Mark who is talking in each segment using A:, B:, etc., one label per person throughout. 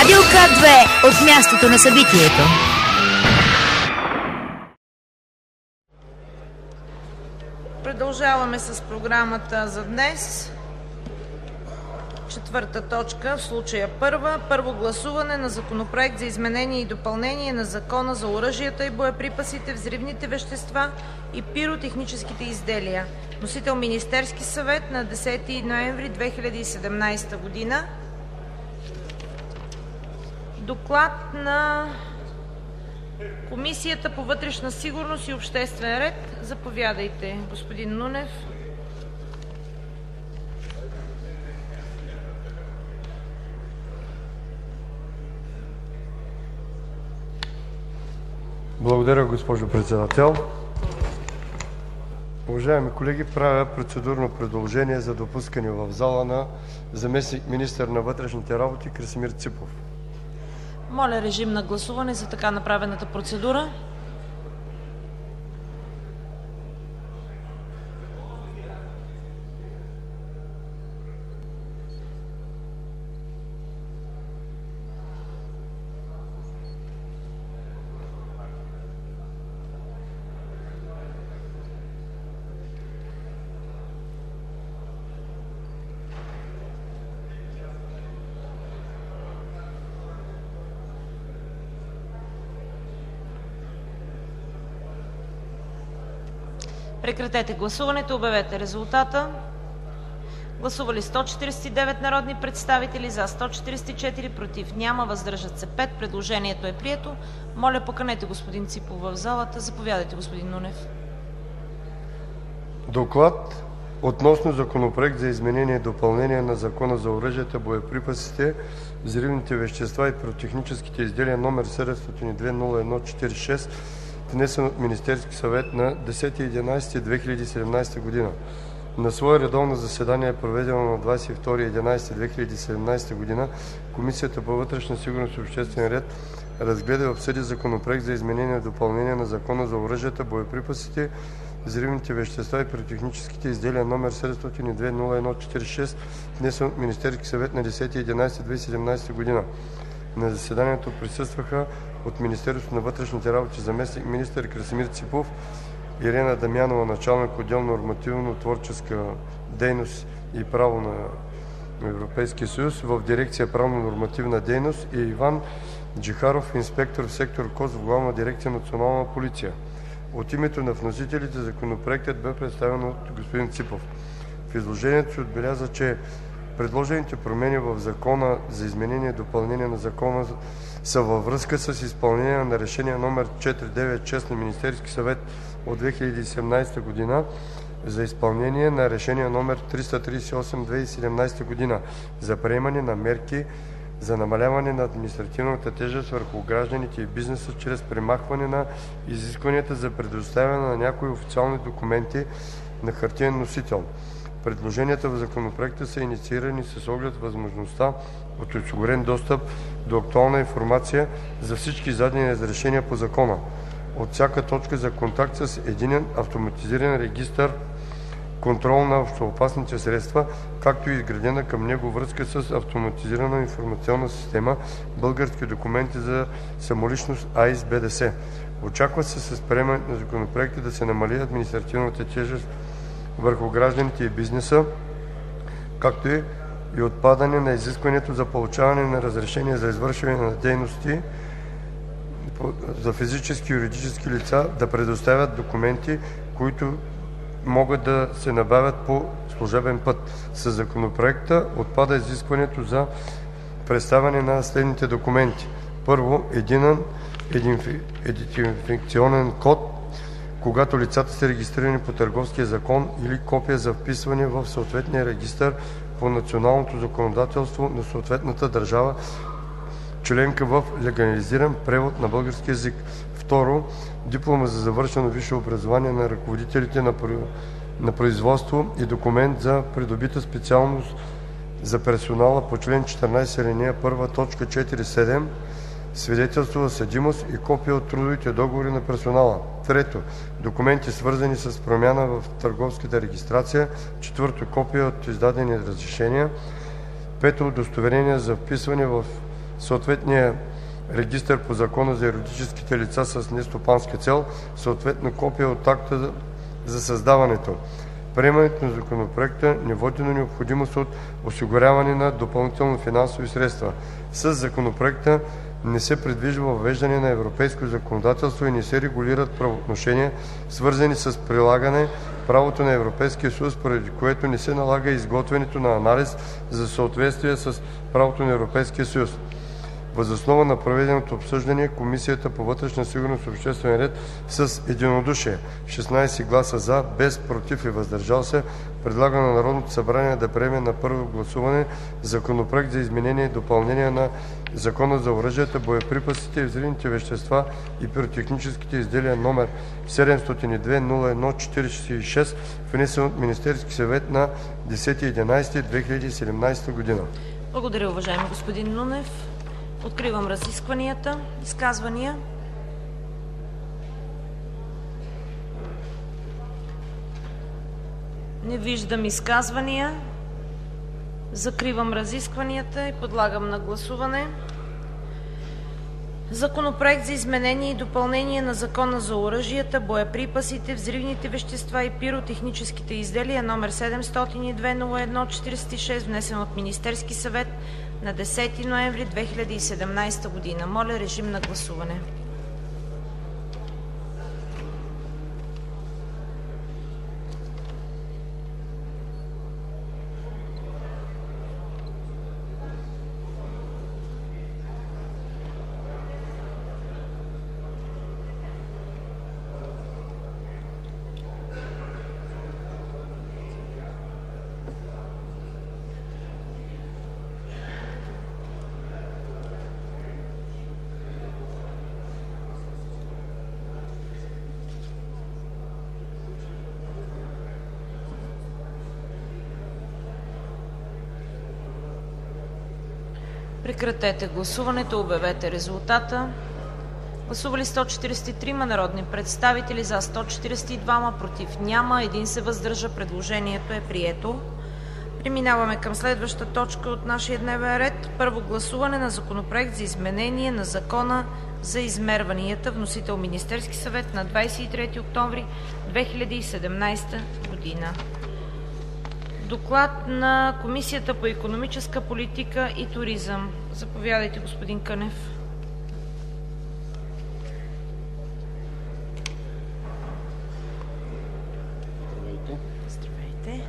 A: Радио К2 от мястото на събитието.
B: Продължаваме с програмата за днес. Четвърта точка, в случая първо гласуване на Законопроект за изменение и допълнение на Закона за оръжията и боеприпасите, взривните вещества и пиротехническите изделия. Носител Министерски съвет на 10 ноември 2017 година. Доклад на Комисията по вътрешна сигурност и обществен ред. Заповядайте, господин Нунев.
C: Благодаря, госпожо председател. Уважаеми колеги, правя процедурно предложение за допускане в зала на заместник-министър на вътрешните работи Красимир Ципов.
B: Моля, режим на гласуване за така направената процедура. Прекратете гласуването, обявете резултата. Гласували 149 народни представители, за 144, против няма, въздържат се 5. Предложението е прието. Моля, поканете господин Ципов в залата. Заповядайте, господин Нунев.
C: Доклад относно Законопроект за изменение и допълнение на Закона за оръжията, боеприпасите, взривните вещества и пиротехническите изделия, № 702-01-46, внесен от Министерски съвет на 10.11.2017 година. На свое редовно заседание, проведено на 22.11.2017 година, Комисията по вътрешна сигурност и обществен ред разгледа и обсъди Законопроект за изменение и допълнение на Закона за оръжията, боеприпасите, взривните вещества и пиротехническите изделия, № 702-01-46, внесен от Министерски съвет на 10.11.2017 година. На заседанието присъстваха от Министерството на вътрешните работи заместник-министър Красимир Ципов, Ирена Дамянова, началник отдел нормативно-творческа дейност и право на Европейския съюз в дирекция правно-нормативна дейност, и Иван Джихаров, инспектор в сектор КОС в Главна дирекция Национална полиция. От името на вносителите законопроектът бе представен от господин Ципов. В изложението се отбеляза, че предложените промени в Закона за изменение и допълнение на Закона са във връзка с изпълнение на решение № 496 на Министерски съвет от 2017 година за изпълнение на решение № 338/2017 година за приемане на мерки за намаляване на административната тежест върху гражданите и бизнеса чрез премахване на изискванията за предоставяне на някои официални документи на хартиен носител. Предложенията в законопроекта са инициирани с оглед възможността от осигурен достъп до актуална информация за всички издадени разрешения по закона, от всяка точка за контакт с единен автоматизиран регистър, контрол на общоопасните средства, както и изградена към него връзка с автоматизирана информационна система български документи за самоличност АИС БДС. Очаква се с приемането на законопроекта да се намали административната тежест върху гражданите и бизнеса, както и отпадане на изискването за получаване на разрешение за извършване на дейности за физически и юридически лица да предоставят документи, които могат да се набавят по служебен път. Със законопроекта отпада изискването за представяне на следните документи. Първо, единен идентификационен код, когато лицата са регистрирани по Търговския закон, или копия за вписване в съответния регистър по националното законодателство на съответната държава членка в легализиран превод на български език. Второ, диплома за завършено висше образование на ръководителите на производство и документ за придобита специалност за персонала по член 14 алинея 1, т. 4.7, свидетелство за съдимост и копия от трудовите договори на персонала. Трето, документи свързани с промяна в търговската регистрация. Четвърто, копия от издадени разрешения. Пето, удостоверение за вписване в съответния регистър по Закона за юридическите лица с нестопанска цел, съответно копие от акта за създаването. Приемането на законопроекта не води до необходимост от осигуряване на допълнителни финансови средства. Със законопроекта не се предвижда въвеждане на европейско законодателство и не се регулират правоотношения, свързани с прилагане правото на Европейския съюз, поради което не се налага изготвянето на анализ за съответствие с правото на Европейския съюз. Въз основа на проведеното обсъждане, Комисията по вътрешна сигурност и обществен ред с единодушие, 16 гласа „за“, без „против“ и „въздържал се“, предлага на Народното събрание да приеме на първо гласуване Законопроект за изменение и допълнение на Закона за оръжията, боеприпасите, взривните вещества и пиротехническите изделия, № 702-01-46, внесен от Министерския съвет на 10 ноември 2017 г.“
B: Благодаря, уважаеми господин Нунев. Откривам разискванията. Изказвания? Не виждам изказвания. Закривам разискванията и подлагам на гласуване Законопроект за изменение и допълнение на Закона за оръжията, боеприпасите, взривните вещества и пиротехническите изделия, № 702-01-46, внесен от Министерския съвет на 10 ноември 2017 година. Моля, режим на гласуване. Прекратете гласуването, обявете резултата. Гласували 143 народни представители, за 142, против няма, 1 се въздържа. Предложението е прието. Преминаваме към следваща точка от нашия дневен ред. Първо гласуване на Законопроект за изменение на Закона за измерванията. Вносител Министерски съвет на 23 октомври 2017 година. Доклад на Комисията по икономическа политика и туризъм. Заповядайте, господин Кънев. Здравейте.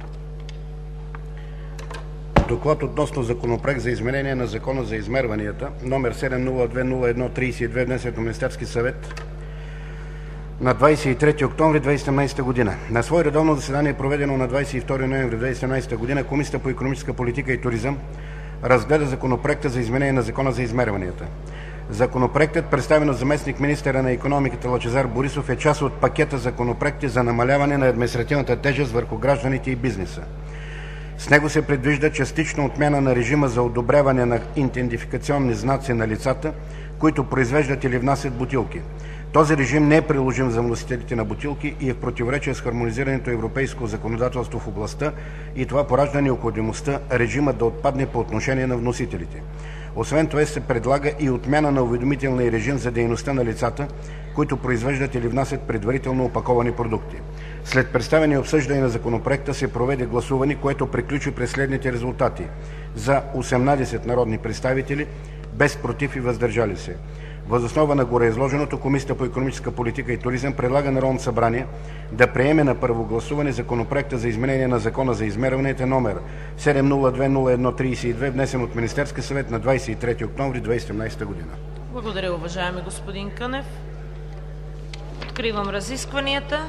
D: Доклад относно Законопроект за изменение на Закона за измерванията, № 702-01-32, внесен от Министерски съвет на 23 октомври 2017 година. На свое редовно заседание, проведено на 22 ноември 2017 година, Комисията по икономическа политика и туризъм разгледа Законопроекта за изменение на Закона за измерванията. Законопроектът, представен от заместник-министъра на икономиката Лъчезар Борисов, е част от пакета законопроекти за намаляване на административната тежест върху гражданите и бизнеса. С него се предвижда частична отмяна на режима за одобряване на идентификационни знаци на лицата, които произвеждат или внасят бутилки. Този режим не е приложим за вносителите на бутилки и е в противоречие с хармонизираното европейско законодателство в областта, и това поражда необходимостта режимът да отпадне по отношение на вносителите. Освен това се предлага и отмяна на уведомителния режим за дейността на лицата, които произвеждат или внасят предварително опаковани продукти. След представяне и обсъждане на законопроекта се проведе гласуване, което приключи при следните резултати: за 18 народни представители, без против и въздържали се. Въз основа на гореизложеното, Комисията по икономическа политика и туризъм предлага на Народното събрание да приеме на първо гласуване Законопроекта за изменение на Закона за измерванията, № 702-01-32, внесен от Министерския съвет на 23 октомври 2017 година.
B: Благодаря, уважаеми господин Кънев. Откривам разискванията.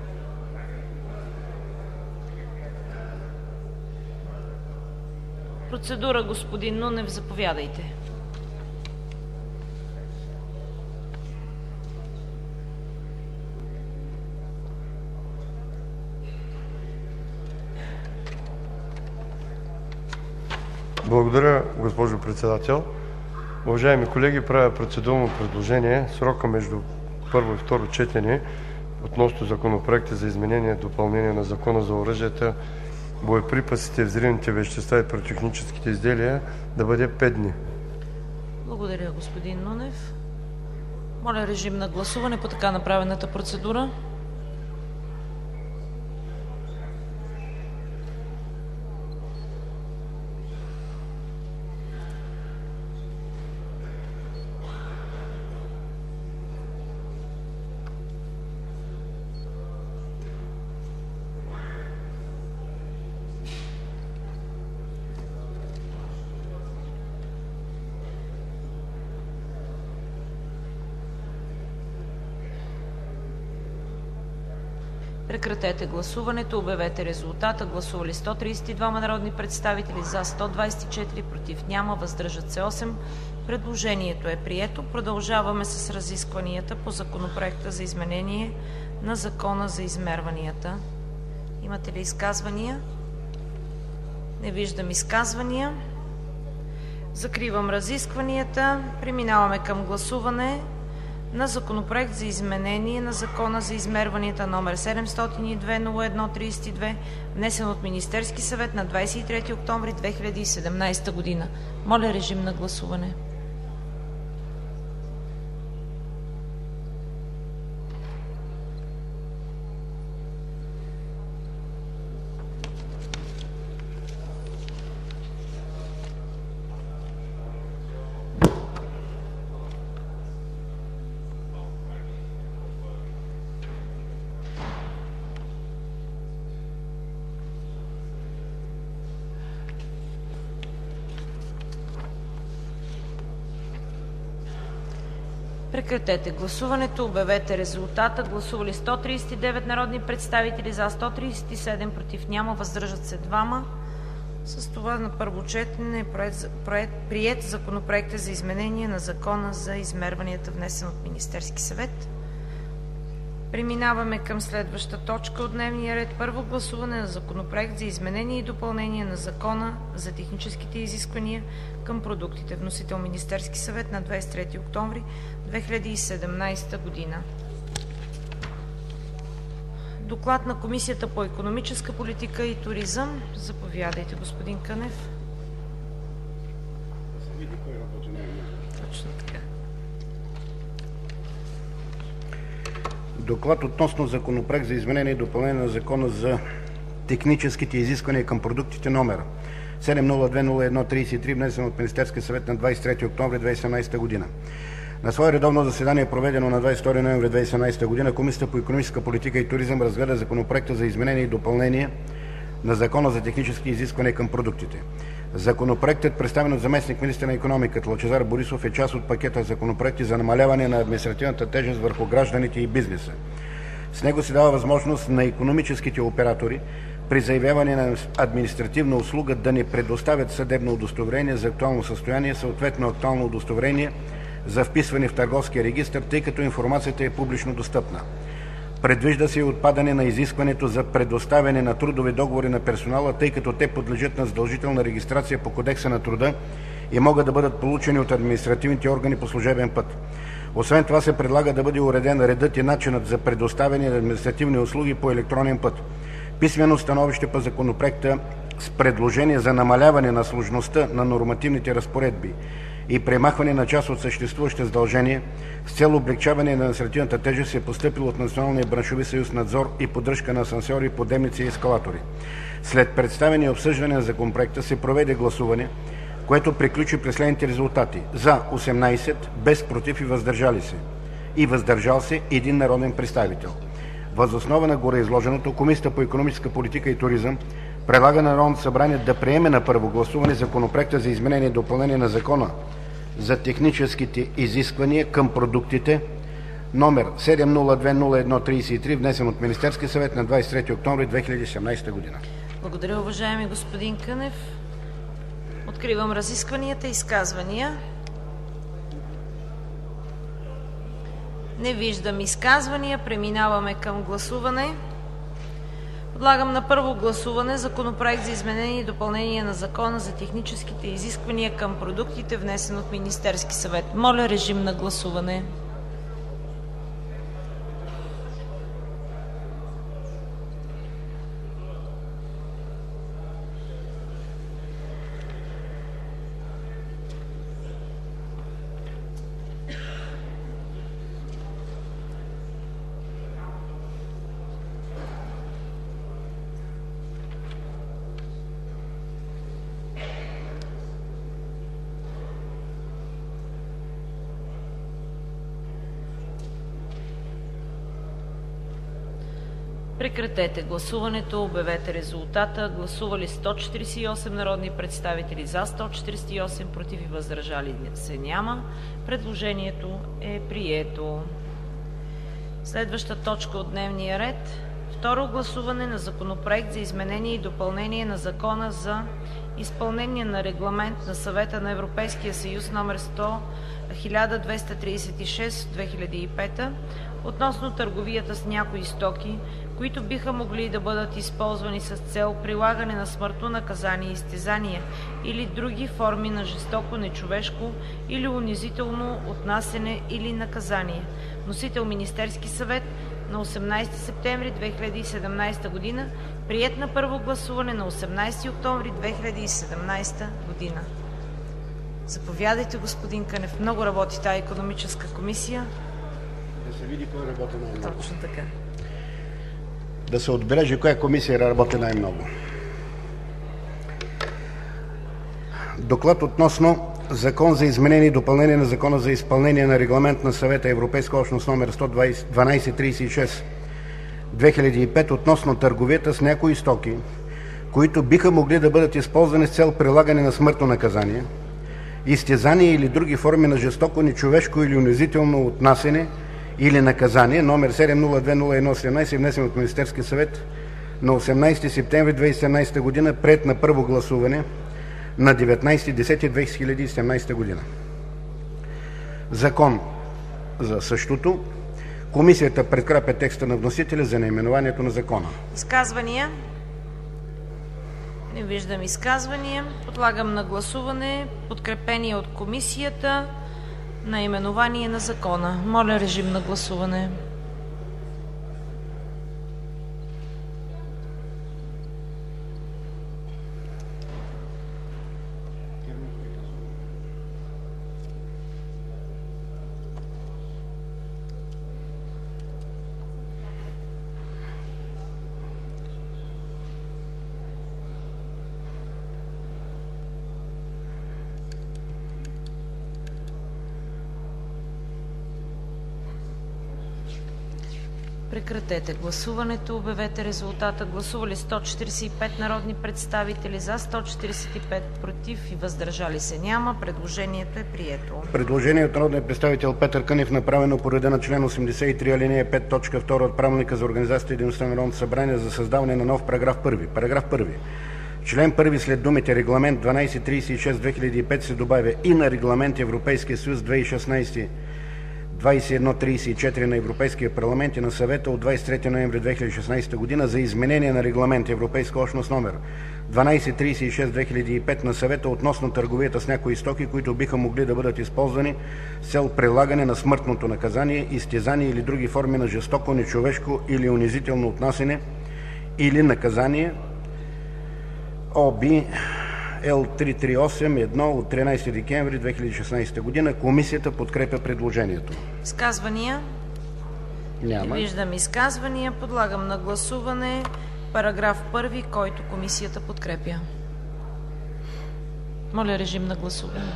B: Процедура, господин Нунев, заповядайте.
C: Благодаря, госпожо председател. Уважаеми колеги, правя процедурно предложение срока между първо и второ четене относно Законопроекта за изменение и допълнение на Закона за оръжията, боеприпасите, взривните вещества и пиротехническите изделия да бъде 5 дни.
B: Благодаря, господин Нунев. Моля, режим на гласуване по така направената процедура. Прекратете гласуването. Обявете резултата. Гласували 132 народни представители, за 124, против няма, въздържат се 8. Предложението е прието. Продължаваме с разискванията по Законопроекта за изменение на Закона за измерванията. Имате ли изказвания? Не виждам изказвания. Закривам разискванията. Преминаваме към гласуване на Законопроект за изменение на Закона за измерванията, № 702-01-32, внесен от Министерски съвет на 23 октомври 2017 година. Моля, режим на гласуване. Прекратете гласуването. Обявете резултата. Гласували 139 народни представители, за 137, против няма, въздържат се 2. С това на първо четене е приет Законопроекта за изменение на Закона за измерванията, внесен от Министерски съвет. Преминаваме към следваща точка от дневния ред. Първо гласуване на Законопроект за изменение и допълнение на Закона за техническите изисквания към продуктите. Вносител Министерски съвет на 23 октомври 2017 година. Доклад на Комисията по икономическа политика и туризъм. Заповядайте, господин Кънев. Точно така.
D: Доклад относно Законопроект за изменение и допълнение на Закона за техническите изисквания към продуктите, номер 702-01-33, внесен от Министерския съвет на 23 октомври 2017 година. На свое редовно заседание, проведено на 22 ноември 2017 година, Комисията по икономическа политика и туризъм разгледа Законопроекта за изменение и допълнение на Закона за технически изисквания към продуктите. Законопроектът, представен от заместник-министъра на икономиката Лъчезар Борисов, е част от пакета законопроекти за намаляване на административната тежест върху гражданите и бизнеса. С него се дава възможност на икономическите оператори при заявяване на административна услуга да не предоставят съдебно удостоверение за актуално състояние, съответно актуално удостоверение за вписване в търговския регистър, тъй като информацията е публично достъпна. Предвижда се и отпадане на изискването за предоставяне на трудови договори на персонала, тъй като те подлежат на задължителна регистрация по Кодекса на труда и могат да бъдат получени от административните органи по служебен път. Освен това се предлага да бъде уреден редът и начинът за предоставяне на административни услуги по електронен път. Писмено становище по Законопроекта с предложение за намаляване на сложността на нормативните разпоредби и премахване на част от съществуващите задължения с цел облекчаване на административната тежест е постъпило от Националния браншови съюз „Надзор и поддръжка на асансьори, подемници и ескалатори“. След представяне и обсъждане на Законопроекта се проведе гласуване, което приключи при следните резултати: за 18, без против и въздържал се един народен представител. Въз основа на гореизложеното, Комисията по икономическа политика и туризъм предлага на Народното събрание да приеме на първо гласуване Законопроекта за изменение и допълнение на Закона за техническите изисквания към продуктите, номер 702-01-33, внесен от Министерския съвет на 23 октомври 2017 година.
B: Благодаря, уважаеми господин Кънев. Откривам разискванията. Изказвания? Не виждам изказвания. Преминаваме към гласуване. Подлагам на първо гласуване Законопроект за изменение и допълнение на Закона за техническите изисквания към продуктите, внесен от Министерски съвет. Моля, режим на гласуване. Прекратете гласуването. Обявете резултата. Гласували 148 народни представители, за 148, против и въздържали се няма. Предложението е прието. Следваща точка от дневния ред: второ гласуване на Законопроект за изменение и допълнение на Закона за изпълнение на Регламент на Съвета на Европейския съюз № 1236/2005 относно търговията с някои стоки, които биха могли да бъдат използвани с цел прилагане на смъртно наказание, изтезания или други форми на жестоко, нечовешко или унизително отнасяне или наказание. Вносител: Министерски съвет на 18 септември 2017 г. Приет на първо гласуване на 18 октомври 2017 година. Заповядайте, господин Кънев. Много работи тази икономическа комисия.
D: Да се види кой работи най-много.
B: Точно така.
D: Да се отбележи коя комисия работи най-много. Доклад относно Закон за изменение и допълнение на Закона за изпълнение на Регламент на Съвета Европейска общност № 1236/2005 относно търговията с някои стоки, които биха могли да бъдат използвани с цел прилагане на смъртно наказание, изтезание или други форми на жестоко, нечовешко или унизително отнасяне или наказание, № 702-01-17, внесен от Министерския съвет на 18 септември 2017 г., приет на първо гласуване на 19.10.2017 г. Закон за същото. Комисията подкрепя текста на вносителя за наименованието на закона.
B: Изказвания? Не виждам изказвания. Подлагам на гласуване подкрепение от комисията наименование на закона. Моля, режим на гласуване. Прекратете гласуването. Обявете резултата. Гласували 145 народни представители, за 145, против и въздържали се няма. Предложението е прието.
D: Предложение от народния представител Петър Кънев, направено по реда на член 83, алинея 5, т. 2 от Правилника за организацията и дейността на Народното събрание за създаване на нов параграф 1. Параграф 1. Член 1 след думите Регламент 1236/2005 се добавя и на Регламент Европейския съюз 2016/2134 на Европейския парламент и на Съвета от 23 ноември 2016 г. за изменение на Регламент Европейска общност номер 1236/2005 на Съвета относно търговията с някои стоки, които биха могли да бъдат използвани с цел прилагане на смъртното наказание, изтезание или други форми на жестоко, нечовешко или унизително отнасяне или наказание, ОБ L338/1 от 13 декември 2016 г. Комисията подкрепя предложението.
B: Изказвания?
D: Няма.
B: Не виждам изказвания. Подлагам на гласуване параграф 1, който комисията подкрепя. Моля, режим на гласуване.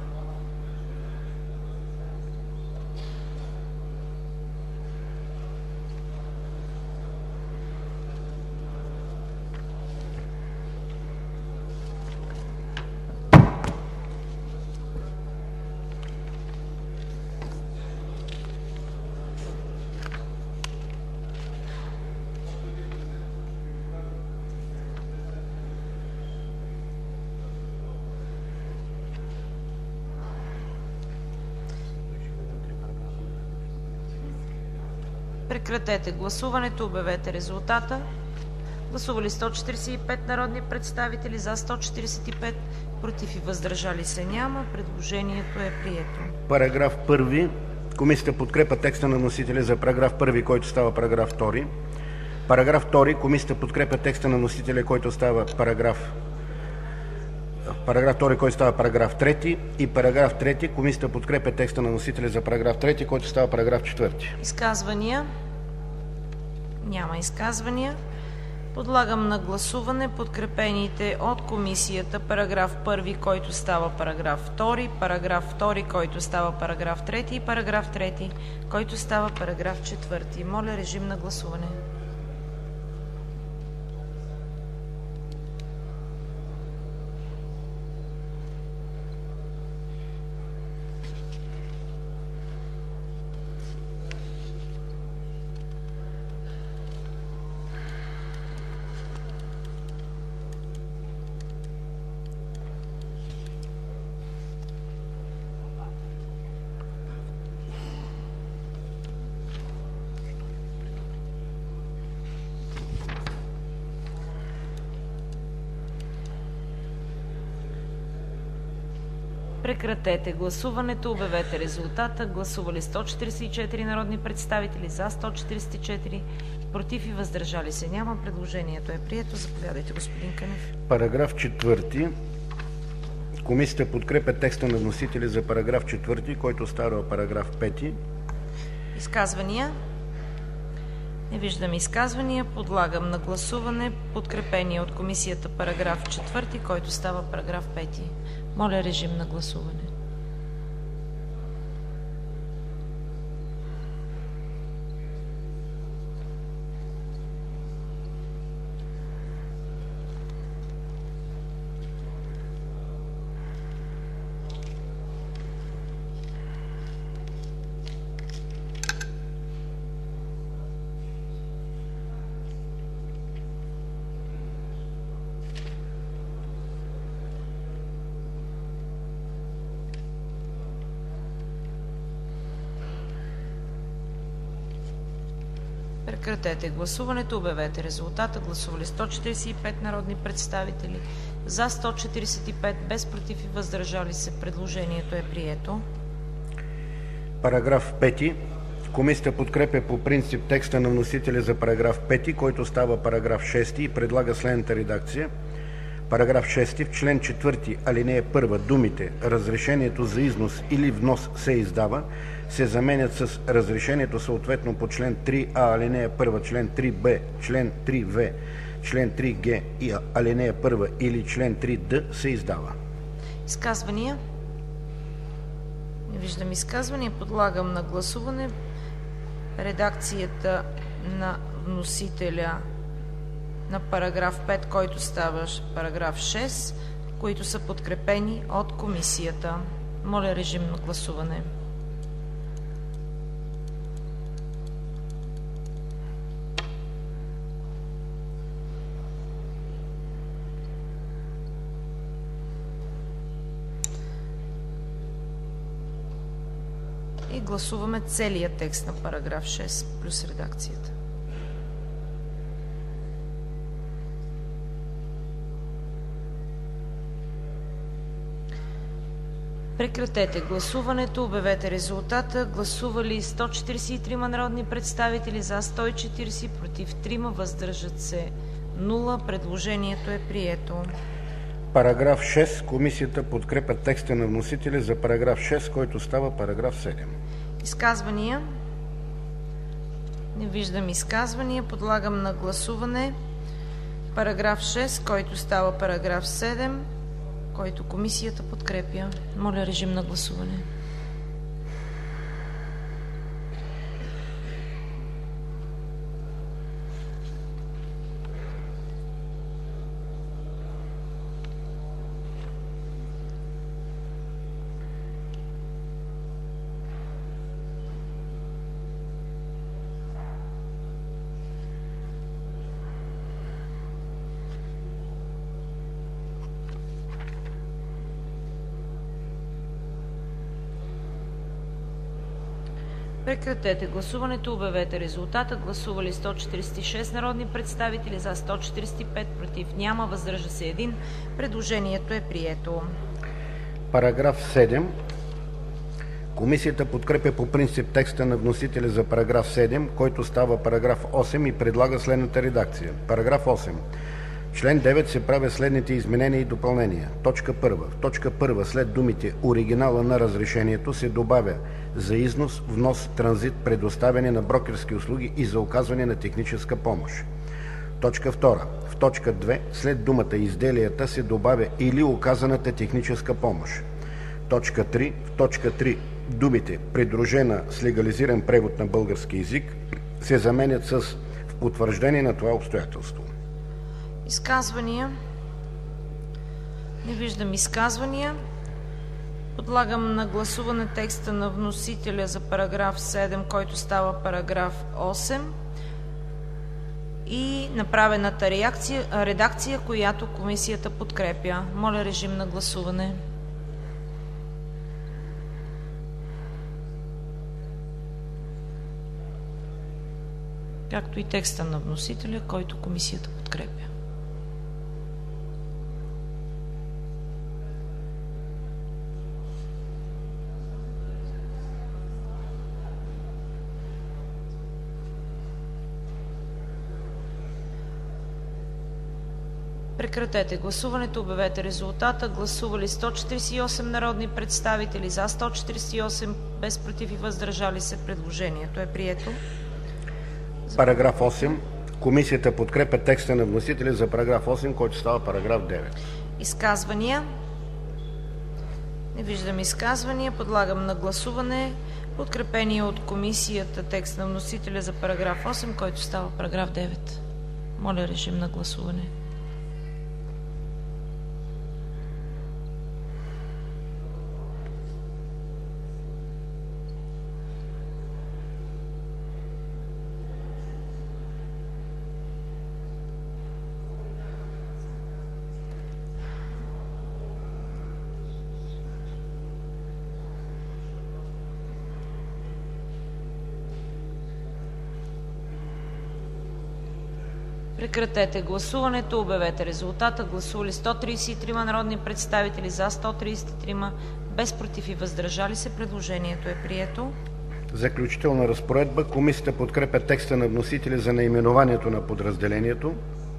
B: Прекратете гласуването. Обявете резултата. Гласували 145 народни представители, за 145, против и въздържали се няма. Предложението е прието.
D: Параграф 1. Комисията подкрепя текста на вносителя за параграф 1, който става параграф 2. Параграф 2. Комисията подкрепя текста на вносителя, който става параграф 2, който става параграф 3. И параграф 3. Комисията подкрепя текста на вносителя за параграф 3, който става параграф 4.
B: Изказвания? Няма изказвания. Подлагам на гласуване подкрепените от комисията параграф 1, който става параграф 2, параграф 2, който става параграф 3 и параграф 3, който става параграф 4. Моля, режим на гласуване. Прекратете гласуването. Обявете резултата. Гласували 144 народни представители, за 144, против и въздържали се няма. Предложението е прието. Заповядайте, господин Кънев.
D: Параграф 4. Комисията подкрепя текста на вносители за параграф 4, който става параграф 5.
B: Изказвания? Не виждам изказвания. Подлагам на гласуване подкрепения от комисията параграф 4, който става параграф 5. Моля, режим на гласуване. Прекратете гласуването. Обявете резултата. Гласували 145 народни представители, за 145, без против и въздържали се. Предложението е прието.
D: Параграф 5. Комисията подкрепя по принцип текста на вносителя за параграф 5, който става параграф 6 и предлага следната редакция. Параграф 6. В член 4, алинея 1 думите «Разрешението за износ или внос се издава» се заменят с «Разрешението съответно по член 3а, алинея 1, член 3б, член 3в, член 3г и алинея 1 или член 3д се издава».
B: Изказвания? Не виждам изказвания. Подлагам на гласуване редакцията на вносителя на параграф 5, който става параграф 6, които са подкрепени от комисията. Моля, режим на гласуване. И гласуваме целият текст на параграф 6 плюс редакцията. Прекратете гласуването. Обявете резултата. Гласували 143 народни представители, за 140, против 3, въздържат се 0. Предложението е прието.
D: Параграф 6. Комисията подкрепя текста на вносителя за параграф 6, който става параграф 7.
B: Изказвания? Не виждам изказвания. Подлагам на гласуване параграф 6, който става параграф 7, който комисията подкрепя. Моля, режим на гласуване. Прекратете гласуването. Обявете резултата. Гласували 146 народни представители, за 145, против няма, въздържа се 1. Предложението е прието.
D: Параграф 7. Комисията подкрепя по принцип текста на вносителя за параграф 7, който става параграф 8 и предлага следната редакция. Параграф 8. В член 9 се правят следните изменения и допълнения. Точка 1. В точка 1 след думите «оригинала на разрешението» се добавя «за износ, внос, транзит, предоставяне на брокерски услуги и за оказване на техническа помощ». Точка 2. В точка 2 след думата «изделията» се добавя «или оказаната техническа помощ». Точка 3. В точка 3 думите «придружена с легализиран превод на български език» се заменят с «в потвърждение на това обстоятелство».
B: Изказвания? Не виждам изказвания. Подлагам на гласуване текста на вносителя за параграф 7, който става параграф 8 и направената редакция, която комисията подкрепя. Моля, режим на гласуване. Както и текста на вносителя, който комисията подкрепя. Прекратете гласуването, обявете резултата. Гласували 148 народни представители, за 148, без против и въздържали се. Предложението е прието.
D: Параграф 8. Комисията подкрепя текста на вносителя за параграф 8, който става параграф 9.
B: Изказвания? Не виждам изказвания. Подлагам на гласуване подкрепения от комисията текст на вносителя за параграф 8, който става параграф 9. Моля, режим на гласуване. Прекратете гласуването, обявете резултата. Гласували 133 народни представители, за 133, без против и въздържали се. Предложението е прието.
D: Заключителна разпоредба. Комисията подкрепя текста на вносителя за наименованието на подразделението.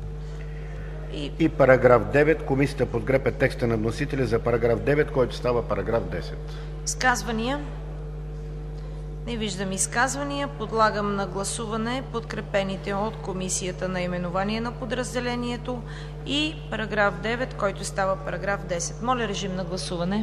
D: И параграф 9. Комисията подкрепя текста на вносителя за параграф 9, който става параграф 10.
B: Изказвания? Не виждам изказвания. Подлагам на гласуване подкрепените от комисията наименование на подразделението и параграф 9, който става параграф 10. Моля, режим на гласуване.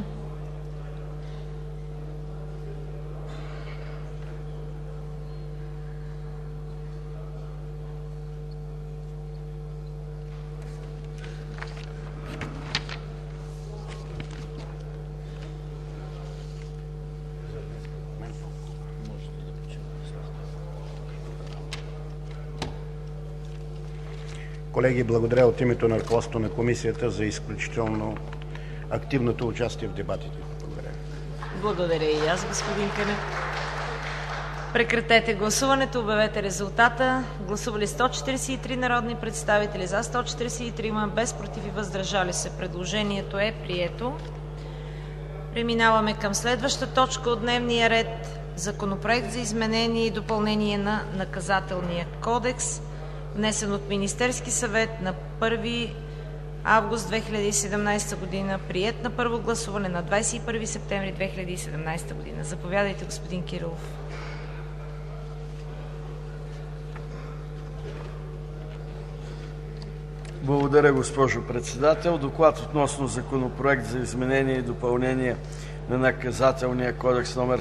D: Колеги, благодаря от името на ръководството на комисията за изключително активното участие в дебатите. Благодаря.
B: Благодаря и аз, господин Кънев. Прекратете гласуването, обявете резултата. Гласували 143 народни представители, за 143, без против и въздържали се. Предложението е прието. Преминаваме към следваща точка от дневния ред. Законопроект за изменение и допълнение на Наказателния кодекс, внесен от Министерски съвет на 1 август 2017 година, приет на първо гласуване на 21 септември 2017 година. Заповядайте, господин Кирилов.
E: Благодаря, госпожо Председател. Доклад относно Законопроект за изменение и допълнение на Наказателния кодекс №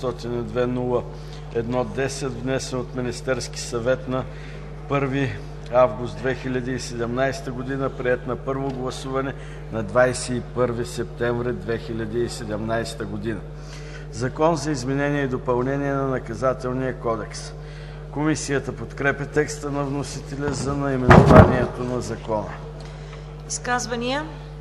E: 702-01-10, внесен от Министерски съвет на 1 август 2017 година, приет на първо гласуване на 21 септември 2017 година. Закон за изменение и допълнение на Наказателния кодекс. Комисията подкрепя текста на вносителя за наименованието на закона.
B: Изказвания?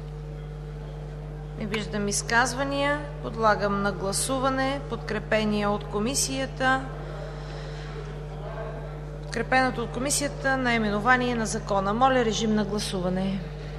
B: Не виждам изказвания. Подлагам на гласуване подкрепения от комисията, подкрепеното от комисията наименование на закона. Моля, режим на гласуване.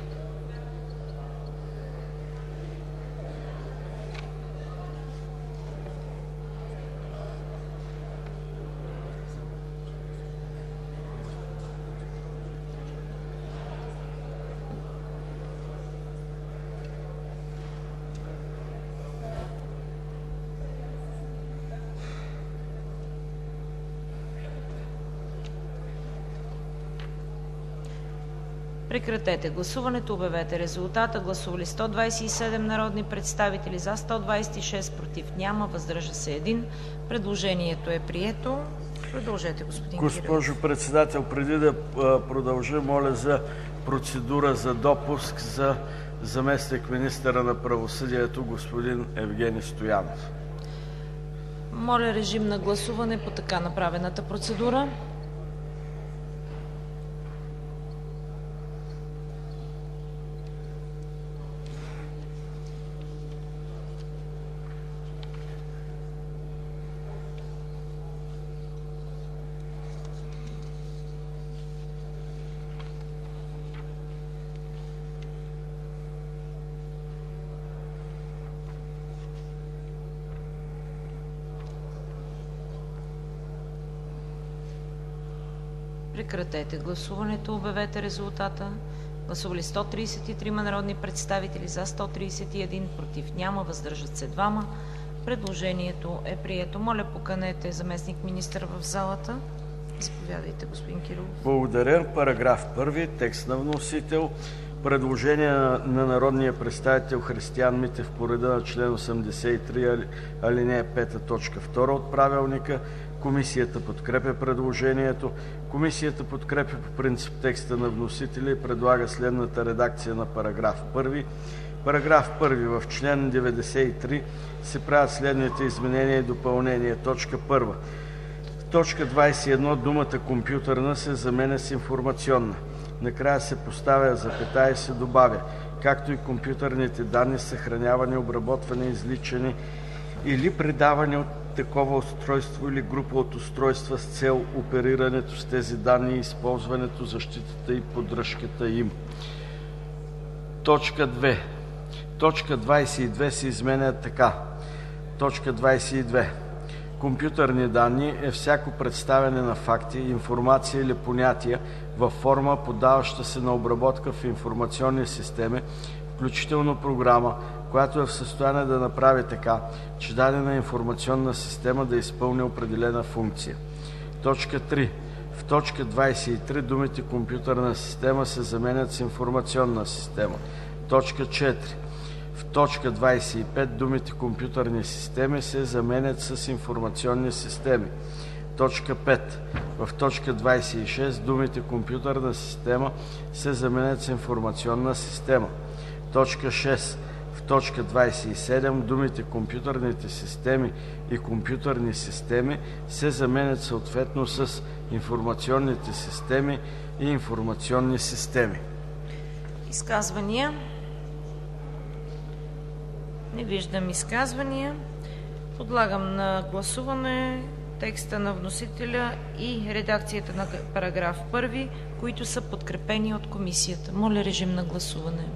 B: Прекратете гласуването, обявете резултата. Гласували 127 народни представители, за 126, против няма, въздържа се 1. Предложението е прието. Продължете, господин Кирилов.
E: Госпожо Председател, преди да продължа, моля за процедура за допуск за заместник-министъра на правосъдието господин Евгени Стоянов.
B: Моля, режим на гласуване по така направената процедура. Прекратете гласуването, обявете резултата. Гласували 133 народни представители: за 131, против няма, въздържат се 2. Предложението е прието. Моля, поканете заместник-министър в залата. Заповядайте, господин Кирилов.
E: Благодаря. Параграф 1. Текст на вносител. Предложение на народния представител Христиан Митев по реда на член 83, алинея 5, т. 2 от правилника. Комисията подкрепя предложението. Комисията подкрепя по принцип текста на вносителя и предлага следната редакция на параграф 1. Параграф 1. В член 93 се правят следните изменения и допълнения. Точка 1. В точка 21 думата „компютърна“ се заменя с „информационна“. Накрая се поставя запетая и се добавя „както и компютърните данни, съхранявани, обработвани, извличани или предавани от такова устройство или група от устройства с цел оперирането с тези данни, използването, защитата и поддръжката им“. Точка 2. Точка 22 се изменя така: Точка 22. Компютърни данни е всяко представяне на факти, информация или понятия във форма, поддаваща се на обработка в информационни системи, включително програма, която е в състояние да направи така, че дадена информационна система да изпълни определена функция. Точка 3. В точка 23 думите „компютърна система“ се заменят с „информационна система“. Точка 4. В точка 25 думите „компютърни системи“ се заменят с „информационни системи“. Точка 5. В точка 26 думите „компютърна система“ се заменят с „информационна система“. Точка 6. В точка 27 думите „компютърните системи“ и „компютърни системи“ се заменят съответно с „информационните системи“ и „информационни системи“.
B: Изказвания? Не виждам изказвания. Подлагам на гласуване текста на вносителя и редакцията на параграф 1, които са подкрепени от Комисията. Моля, режим на гласуване.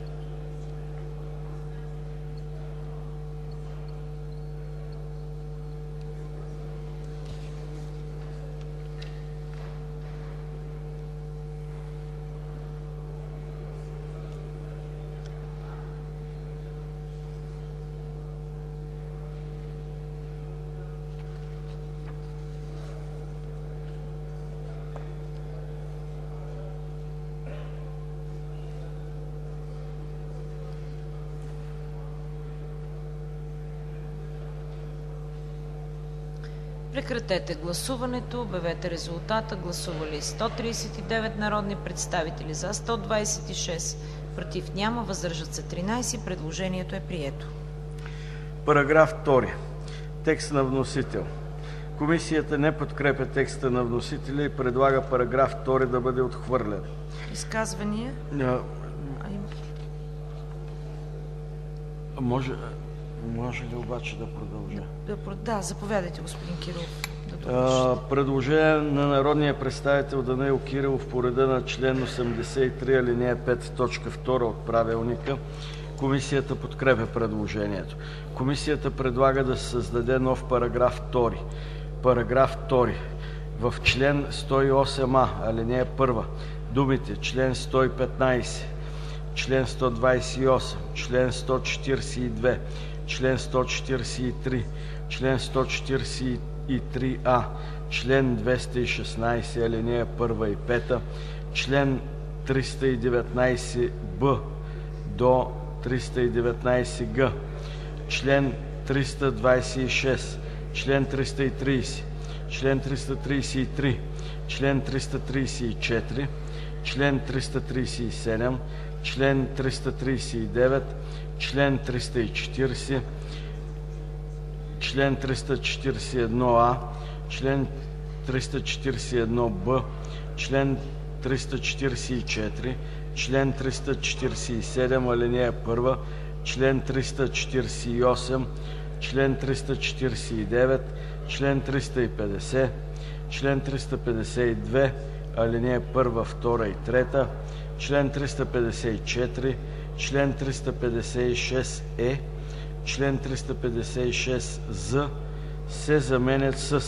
B: Прекратете гласуването. Обявете резултата. Гласували 139 народни представители: за 126, против няма, въздържат се 13. Предложението е прието.
E: Параграф 2. Текст на вносител. Комисията не подкрепя текста на вносителя и предлага параграф 2 да бъде отхвърлен.
B: Изказвания?
E: Може ли обаче да продължа?
B: Да, заповядайте, господин Кирилов.
E: Предложение на народния представител Данаил Кирилов по реда на член 83, алинея 5, т. 2 от правилника. Комисията подкрепя предложението. Комисията предлага да се създаде нов параграф 2. Параграф 2. В член 108а, алинея 1 думите „член 115“, член 128, член 142, член 143, член 143а, член 216, алинея 1 и 5, член 319б до 319г, член 326, член 330, член 333, член 334, член 337, член 339, член 340, член 341а, член 341б, член 344, член 347, алинея 1, член 348, член 349, член 350, член 352, алинея 1, 2 и 3, член 354, член 356е, член 356з се заменят с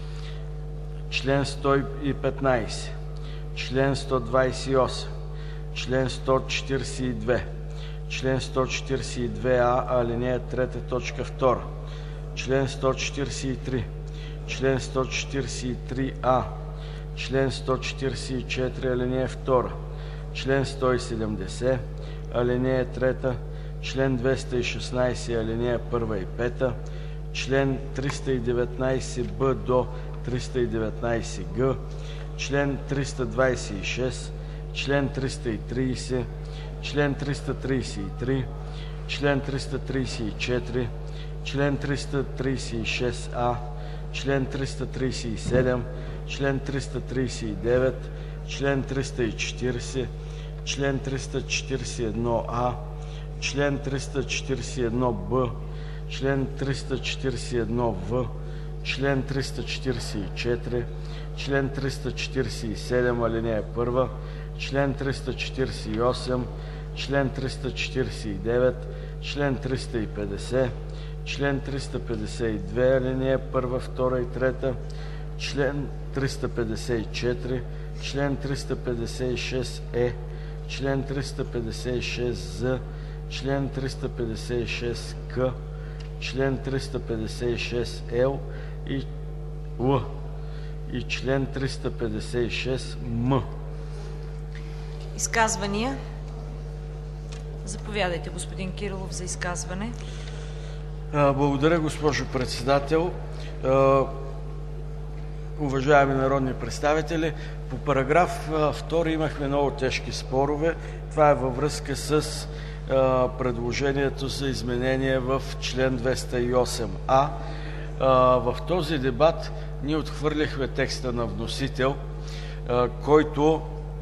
E: член 115, член 128, Член 142. Член 142а, алинея 3, т. 2. Член 143. Член 143а. Член 144, алинея 2. Член 170, алинея 3. Член 216, алинея 1 и 5. Член 319б до 319г. Член 326, член 330, член 333, член 334, член 336а, член 337, член 339, член 340, член 341а, член 341б, член 341в, член 344, член 347, алинея 1, член 348, член 349, член 350, член 352, алинея 1, 2 и 3, член 354, член 356е, член 356з, член 356к, член 356л и Л и член 356м.
B: Изказвания? Заповядайте, господин Кирилов, за изказване.
E: Благодаря, госпожо председател. Уважаеми народни представители, по параграф 2 имахме много тежки спорове. Това е във връзка с предложението за изменение в член 208а. В този дебат ние отхвърлихме текста на вносител, който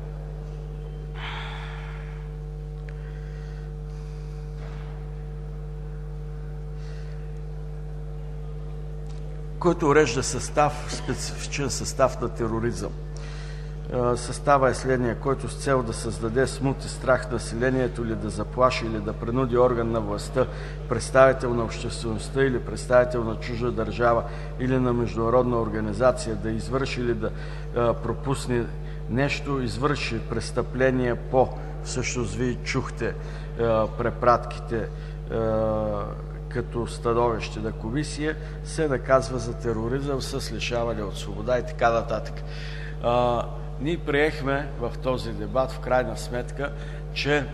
E: урежда специфичен състав на тероризъм. Състава е следния, който с цел да създаде смут и страх в населението или да заплаши или да принуди орган на властта, представител на обществеността или представител на чужда държава или на международна организация да извърши или да пропусне нещо, извърши престъпление по, всъщност вие чухте препратките като становище на комисия, се наказва за тероризъм с лишаване от свобода и така нататък. Ние приехме в този дебат, в крайна сметка, че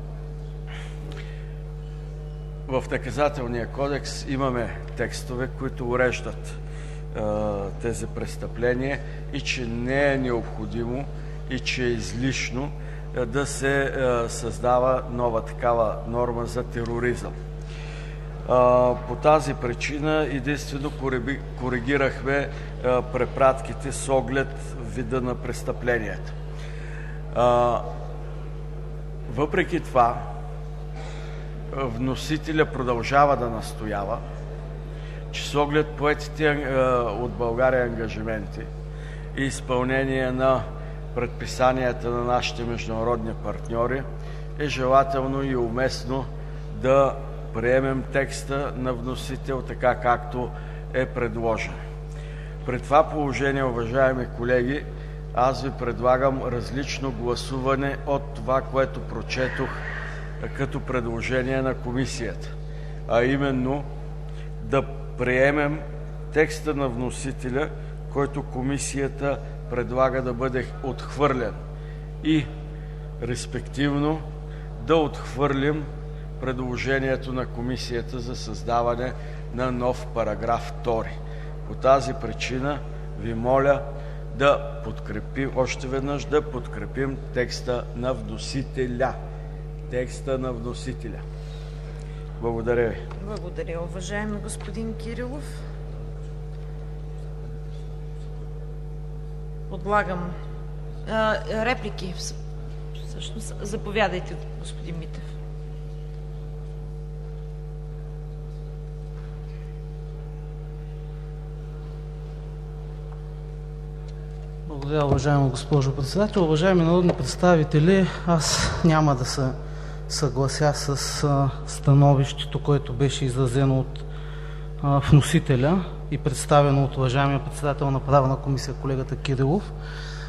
E: в Наказателния кодекс имаме текстове, които уреждат тези престъпления и че не е необходимо и че е излишно да се създава нова такава норма за тероризъм. По тази причина единствено коригирахме препратките с оглед вида на престъпленията. Въпреки това, вносителя продължава да настоява, че с оглед поетите от България ангажименти и изпълнение на предписанията на нашите международни партньори е желателно и уместно да приемем текста на вносител така, както е предложен. При това положение, уважаеми колеги, аз ви предлагам различно гласуване от това, което прочетох като предложение на комисията, а именно да приемем текста на вносителя, който комисията предлага да бъде отхвърлен и респективно да отхвърлим предложението на комисията за създаване на нов параграф 2. По тази причина ви моля да подкрепим, още веднъж да подкрепим текста на вносителя. Текста на вносителя. Благодаря ви.
B: Благодаря, уважаеми господин Кирилов. Подлагам реплики. Всъщност, заповядайте, господин Митев.
F: Благодаря, уважаема госпожо председател. Уважаеми народни представители, аз няма да се съглася с становището, което беше изразено от вносителя и представено от уважаемия председател на Правна комисия, колегата Кирилов.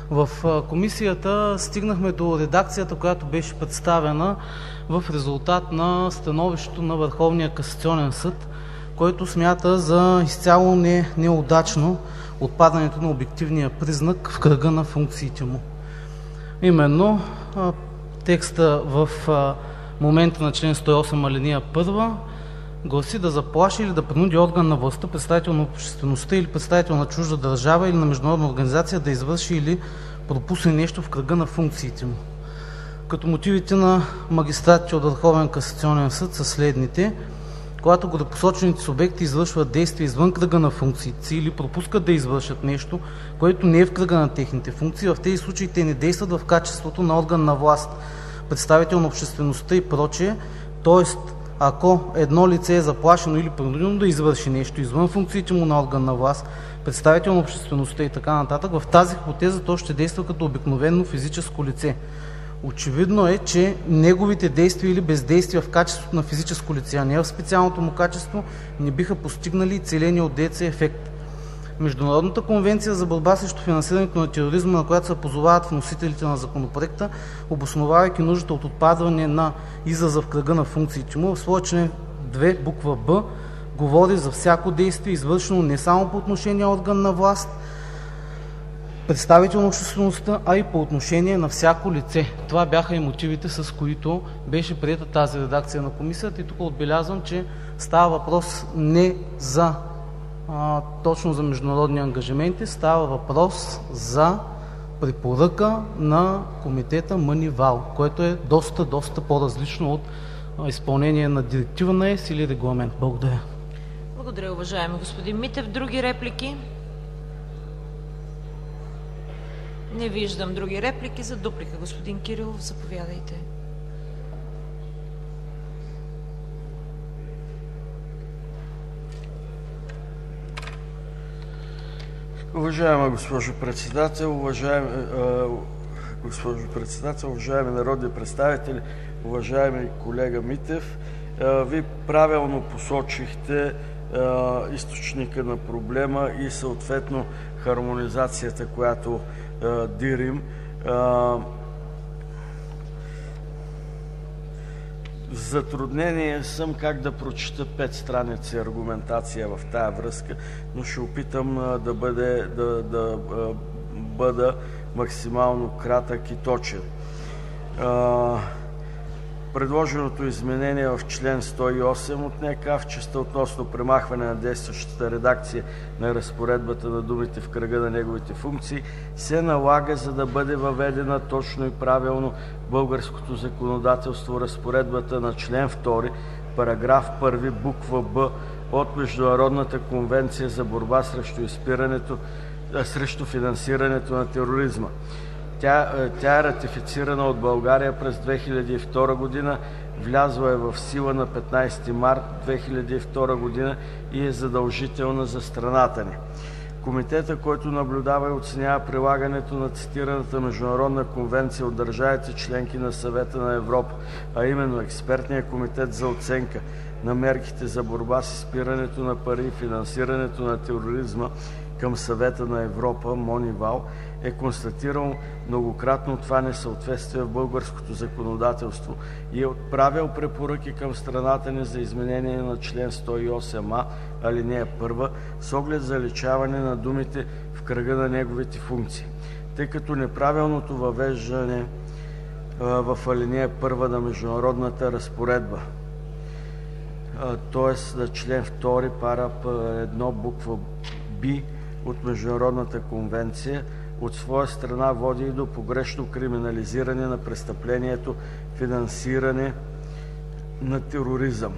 F: В комисията стигнахме до редакцията, която беше представена в резултат на становището на Върховния касационен съд, който смята за изцяло неудачно отпадането на обективния признак в кръга на функциите му. Именно текста в момента на член 108 алинея 1 гласи: да заплаши или да принуди орган на властта, представител на обществеността или представител на чужда държава или на международна организация да извърши или пропусне нещо в кръга на функциите му. Като мотивите на магистратите от Върховен касационен съд са следните: когато горепосочените субекти извършват действия извън кръга на функциите си или пропускат да извършат нещо, което не е в кръга на техните функции, в тези случаи те не действат в качеството на орган на власт, представител на обществеността и прочее. Тоест, ако едно лице е заплашено или принудено да извърши нещо извън функциите му на орган на власт, представител на обществеността и така нататък, в тази хипотеза то ще действа като обикновено физическо лице. Очевидно е, че неговите действия или бездействия в качеството на физическо лице, а не в специалното му качество, не биха постигнали целения от ДЦ ефект. Международната конвенция за борба срещу финансирането на тероризма, на която се позовават вносителите на законопроекта, обосновавайки нуждата от отпадане на израза в кръга на функциите му, в своя член 2, буква Б, говори за всяко действие, извършено не само по отношение на орган на власт, представител на обществеността, а и по отношение на всяко лице. Това бяха и мотивите, с които беше приета тази редакция на комисията. И тук отбелязвам, че става въпрос не за точно за международни ангажименти, става въпрос за препоръка на комитета Манивал, което е доста по-различно от изпълнение на директива на ЕС или регламент. Благодаря.
B: Благодаря, уважаеми господин Митев. Други реплики? Не виждам други реплики. За дуплика, господин Кирилов, заповядайте.
E: Уважаема госпожо председател, уважаеми народни представители, уважаеми колега Митев, Вие правилно посочихте източника на проблема и съответно хармонизацията, която дирим. Затруднение съм как да прочита 5 страници аргументация в тая връзка, но ще опитам да бъда максимално кратък и точен. Предложеното изменение в член 108 от НК в частта относно премахване на действащата редакция на разпоредбата на думите в кръга на неговите функции се налага, за да бъде въведена точно и правилно в българското законодателство разпоредбата на член 2, параграф 1, буква Б от Международната конвенция за борба срещу финансирането на тероризма. Тя е ратифицирана от България през 2002 година, влязла е в сила на 15 март 2002 година и е задължителна за страната ни. Комитета, който наблюдава и оценява прилагането на цитираната международна конвенция от държавите членки на Съвета на Европа, а именно Експертния комитет за оценка на мерките за борба с изпирането на пари и финансирането на тероризма към Съвета на Европа, МОНИВАЛ, е констатирал многократно това несъответствие в българското законодателство и е отправил препоръки към страната ни за изменение на член 108а, алинея 1, с оглед заличаване на думите в кръга на неговите функции, тъй като неправилното въвеждане в алинея 1 на международната разпоредба, т.е. на член 2, параграф 1, буква Б от Международната конвенция, от своя страна води и до погрешно криминализиране на престъплението финансиране на тероризъм.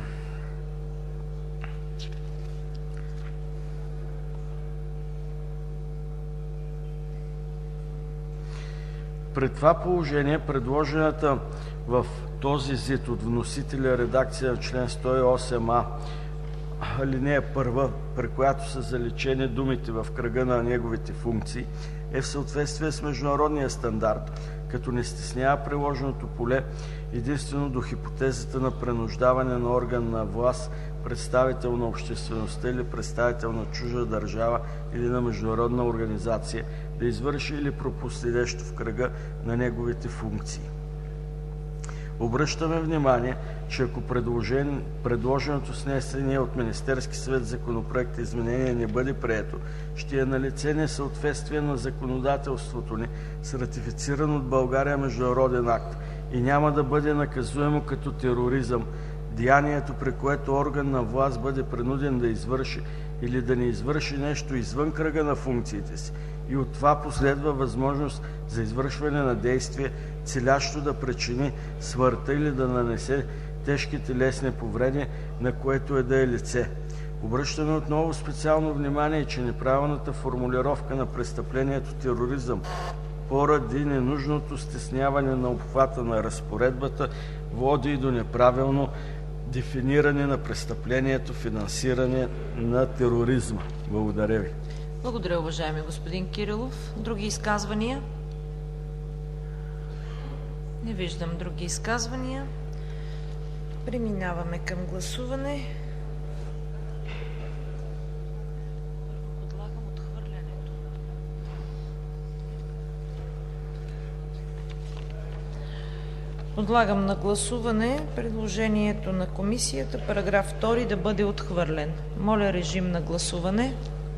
E: При това положение предложената в този ЗИД от вносителя редакция на член 108а алинея 1, при която са заличени думите „в кръга на неговите функции“, е в съответствие с международния стандарт, като не стеснява приложеното поле единствено до хипотезата на принуждаване на орган на власт, представител на обществеността или представител на чужда държава или на международна организация да извърши или пропусне нещо в кръга на неговите функции. Обръщаме внимание, че ако предложеното с внесения от Министерски съвет законопроект изменение не бъде прието, ще е налице несъответствие на законодателството ни с ратифициран от България международен акт и няма да бъде наказуемо като тероризъм деянието, при което орган на власт бъде принуден да извърши или да не извърши нещо извън кръга на функциите си и от това последва възможност за извършване на действие, целящо да причини смъртта или да нанесе тежки телесни повреди, на което е да е лице. Обръщаме отново специално внимание, че неправилната формулировка на престъплението тероризъм поради ненужното стесняване на обхвата на разпоредбата води и до неправилно дефиниране на престъплението финансиране на тероризма. Благодаря ви.
B: Благодаря, уважаеми господин Кирилов. Други изказвания? Не виждам други изказвания. Преминаваме към гласуване. Подлагам отхвърлянето. Подлагам на гласуване предложението на комисията параграф 2 да бъде отхвърлен. Моля, режим на гласуване.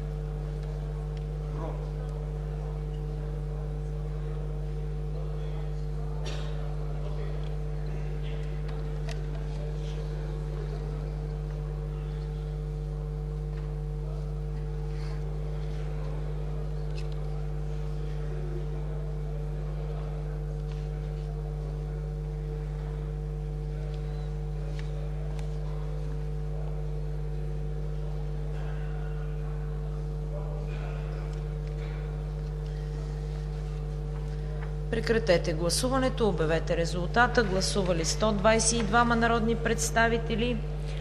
B: Прекратете гласуването, обявете резултата. Гласували 122 народни представители,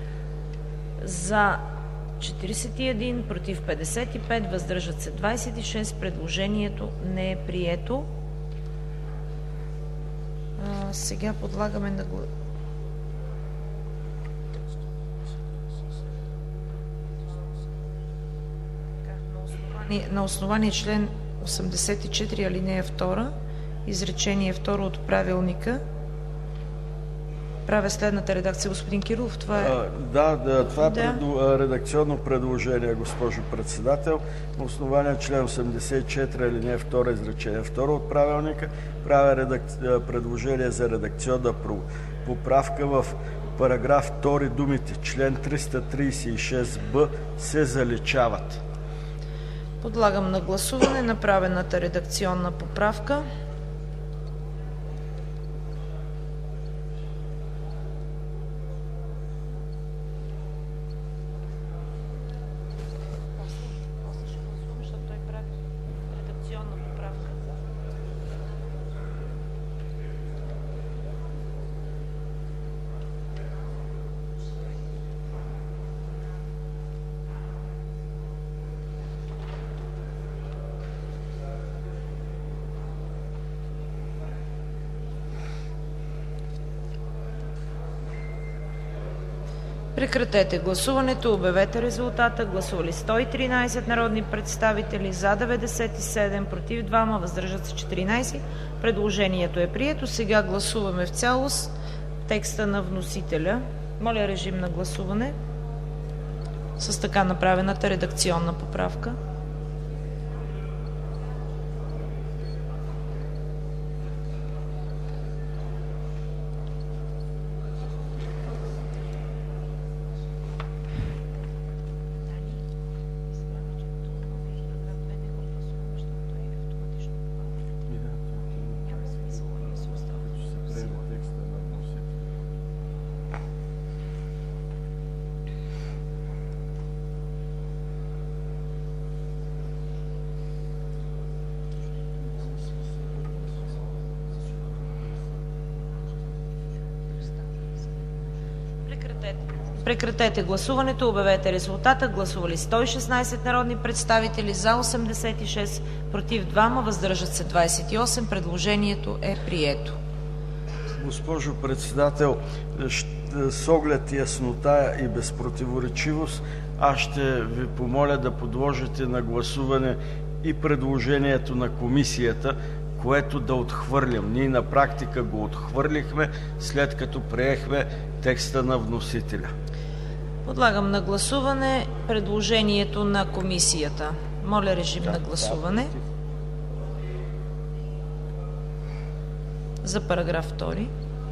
B: за 41, против 55, въздържат се 26. Предложението не е прието. Сега подлагаме на на основание член 84 алинея 2 изречение 2 от правилника правя следната редакция. Господин Кирилов, това е...
E: Това е редакционно предложение, госпожо председател. На основание член 84 алинея 2 изречение 2 от правилника правя предложение за редакционна поправка в параграф 2 думите член 336б се заличават.
B: Подлагам на гласуване направената редакционна поправка. Прекратете гласуването, обявете резултата. Гласували 113 народни представители, за 97, против 2, въздържат се 14. Предложението е прието. Сега гласуваме в цялост текста на вносителя. Моля, режим на гласуване с така направената редакционна поправка. Прекратете гласуването. Обявете резултата. Гласували 116 народни представители, за 86, против 2, въздържат се 28. Предложението е прието.
E: Госпожо Председател, с оглед яснота и безпротиворечивост, аз ще ви помоля да подложите на гласуване и предложението на Комисията, което да отхвърлям. Ние на практика го отхвърлихме, след като приехме текста на вносителя.
B: Подлагам на гласуване предложението на Комисията. Моля, режим на гласуване за параграф 2.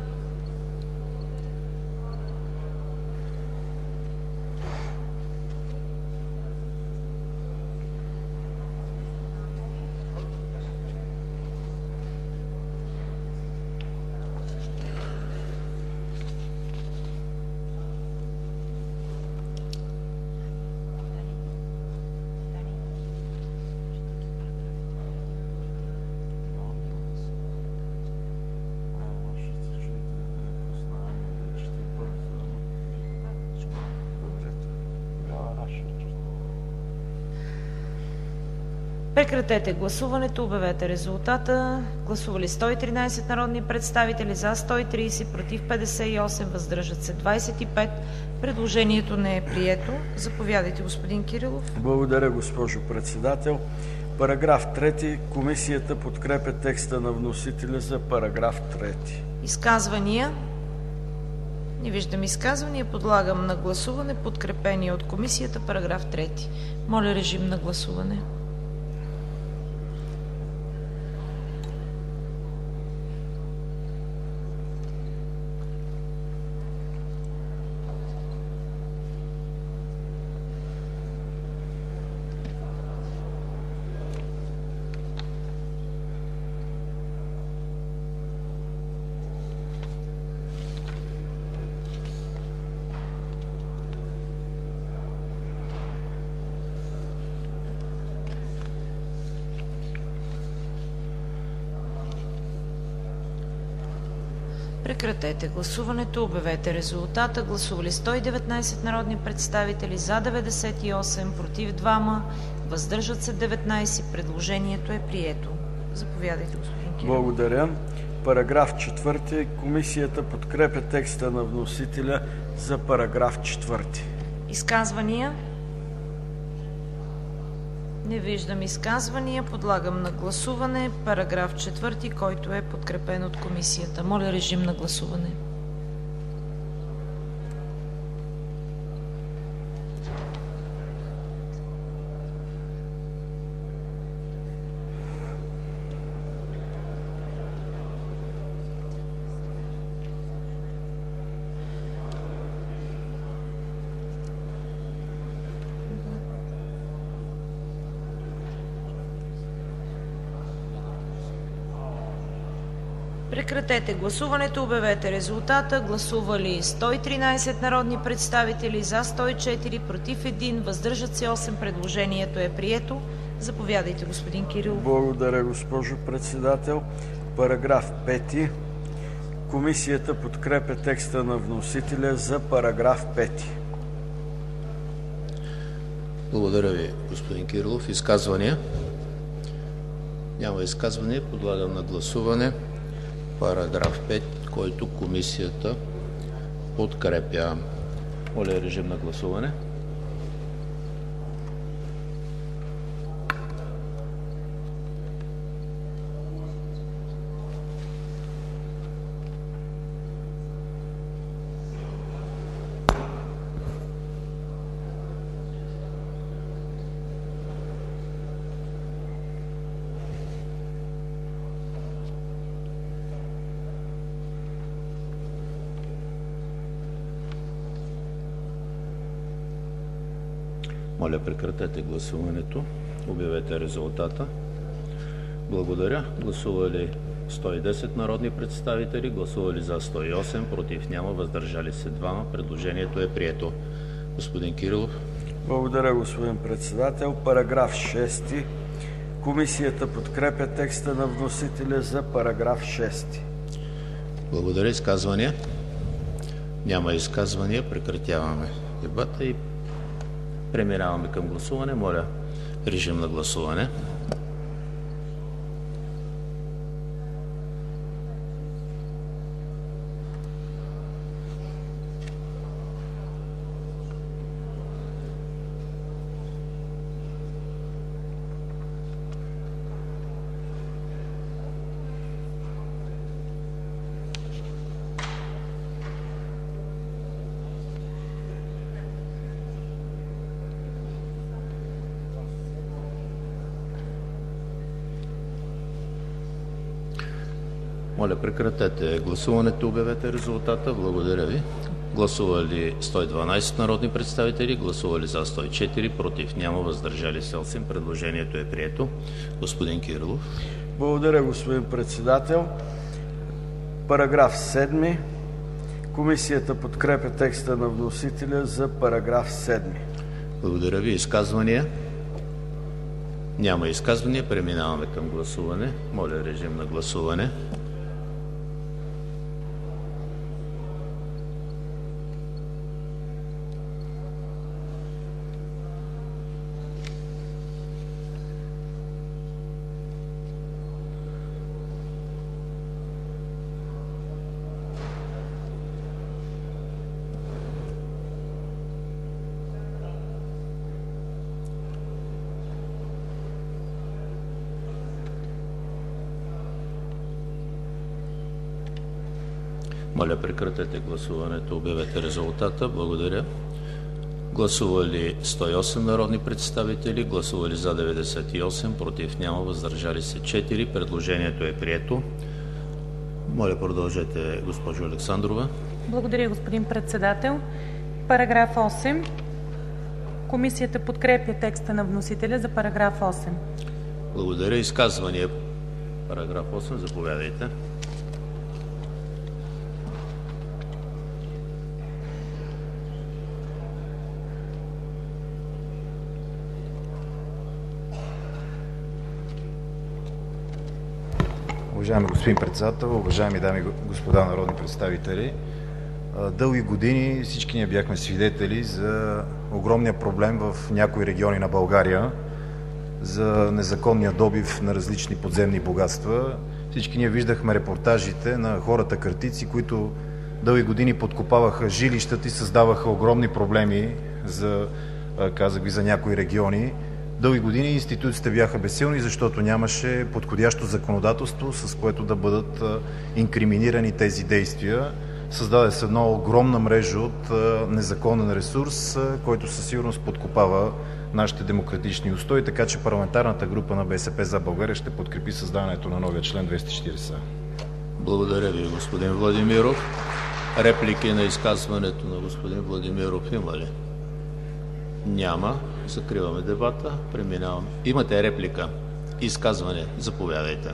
B: Прекратете гласуването. Обявете резултата. Гласували 113 народни представители, за 130, против 58, въздържат се 25. Предложението не е прието. Заповядайте, господин Кирилов.
E: Благодаря, госпожо Председател. Параграф 3. Комисията подкрепя текста на вносителя за параграф 3.
B: Изказвания? Не виждам изказвания. Подлагам на гласуване подкрепения от Комисията параграф 3. Моля, режим на гласуване. Прекратете гласуването. Обявете резултата. Гласували 119 народни представители, за 98, против 2, въздържат се 19. Предложението е прието. Заповядайте, господин Кирилов.
E: Благодаря. Параграф 4. Комисията подкрепя текста на вносителя за параграф 4.
B: Изказвания? Не виждам изказвания. Подлагам на гласуване параграф 4, който е подкрепен от Комисията. Моля, режим на гласуване. Прекратете гласуването. Обявете резултата. Гласували 113 народни представители, за 104, против 1, въздържат се 8. Предложението е прието. Заповядайте, господин Кирилов.
E: Благодаря, госпожо Председател. Параграф 5. Комисията подкрепя текста на вносителя за параграф 5.
G: Благодаря ви, господин Кирилов. Изказвания? Няма изказвания. Подлагам на гласуване параграф 5, който Комисията подкрепя. Моля, режим на гласуване. Моля, прекратете гласуването. Обявете резултата. Благодаря. Гласували 110 народни представители, гласували за 108, против няма, въздържали се 2. Предложението е прието. Господин Кирилов.
E: Благодаря, господин Председател. Параграф 6. Комисията подкрепя текста на вносителя за параграф 6.
G: Благодаря. Изказвания? Няма изказвания. Прекратяваме дебата и преминаваме към гласуване. Моля, режим на гласуване. Моля, прекратете гласуването, обявете резултата. Благодаря ви. Гласували 112 народни представители, гласували за 104, против няма, въздържали се 8. Предложението е прието. Господин Кирилов.
E: Благодаря, господин председател. Параграф 7. Комисията подкрепя текста на вносителя за параграф 7.
G: Благодаря ви. Изказвания? Няма изказвания. Преминаваме към гласуване. Моля, режим на гласуване. Моля, прекратете гласуването, обявете резултата. Благодаря. Гласували 108 народни представители, гласували за 98, против няма, въздържали се 4. Предложението е прието. Моля, продължете, госпожо Александрова.
H: Благодаря, господин председател. Параграф 8. Комисията подкрепя текста на вносителя за параграф 8.
G: Благодаря. Изказвания. Параграф 8. Заповядайте.
I: Уважаеми господин председател, уважаеми дами и господа народни представители, дълги години всички ние бяхме свидетели за огромния проблем в някои региони на България за незаконния добив на различни подземни богатства. Всички ние виждахме репортажите на хората картици, които дълги години подкопаваха жилищата и създаваха огромни проблеми за някои региони. Дълги години институциите бяха безсилни, защото нямаше подходящо законодателство, с което да бъдат инкриминирани тези действия. Създаде се една огромна мрежа от незаконен ресурс, който със сигурност подкопава нашите демократични устои, така че парламентарната група на БСП за България ще подкрепи създаването на новия член 240.
G: Благодаря ви, господин Владимиров. Реплики на изказването на господин Владимиров има ли? Няма. Закриваме дебата. Преминаваме. Имате реплика? Изказване? Заповядайте.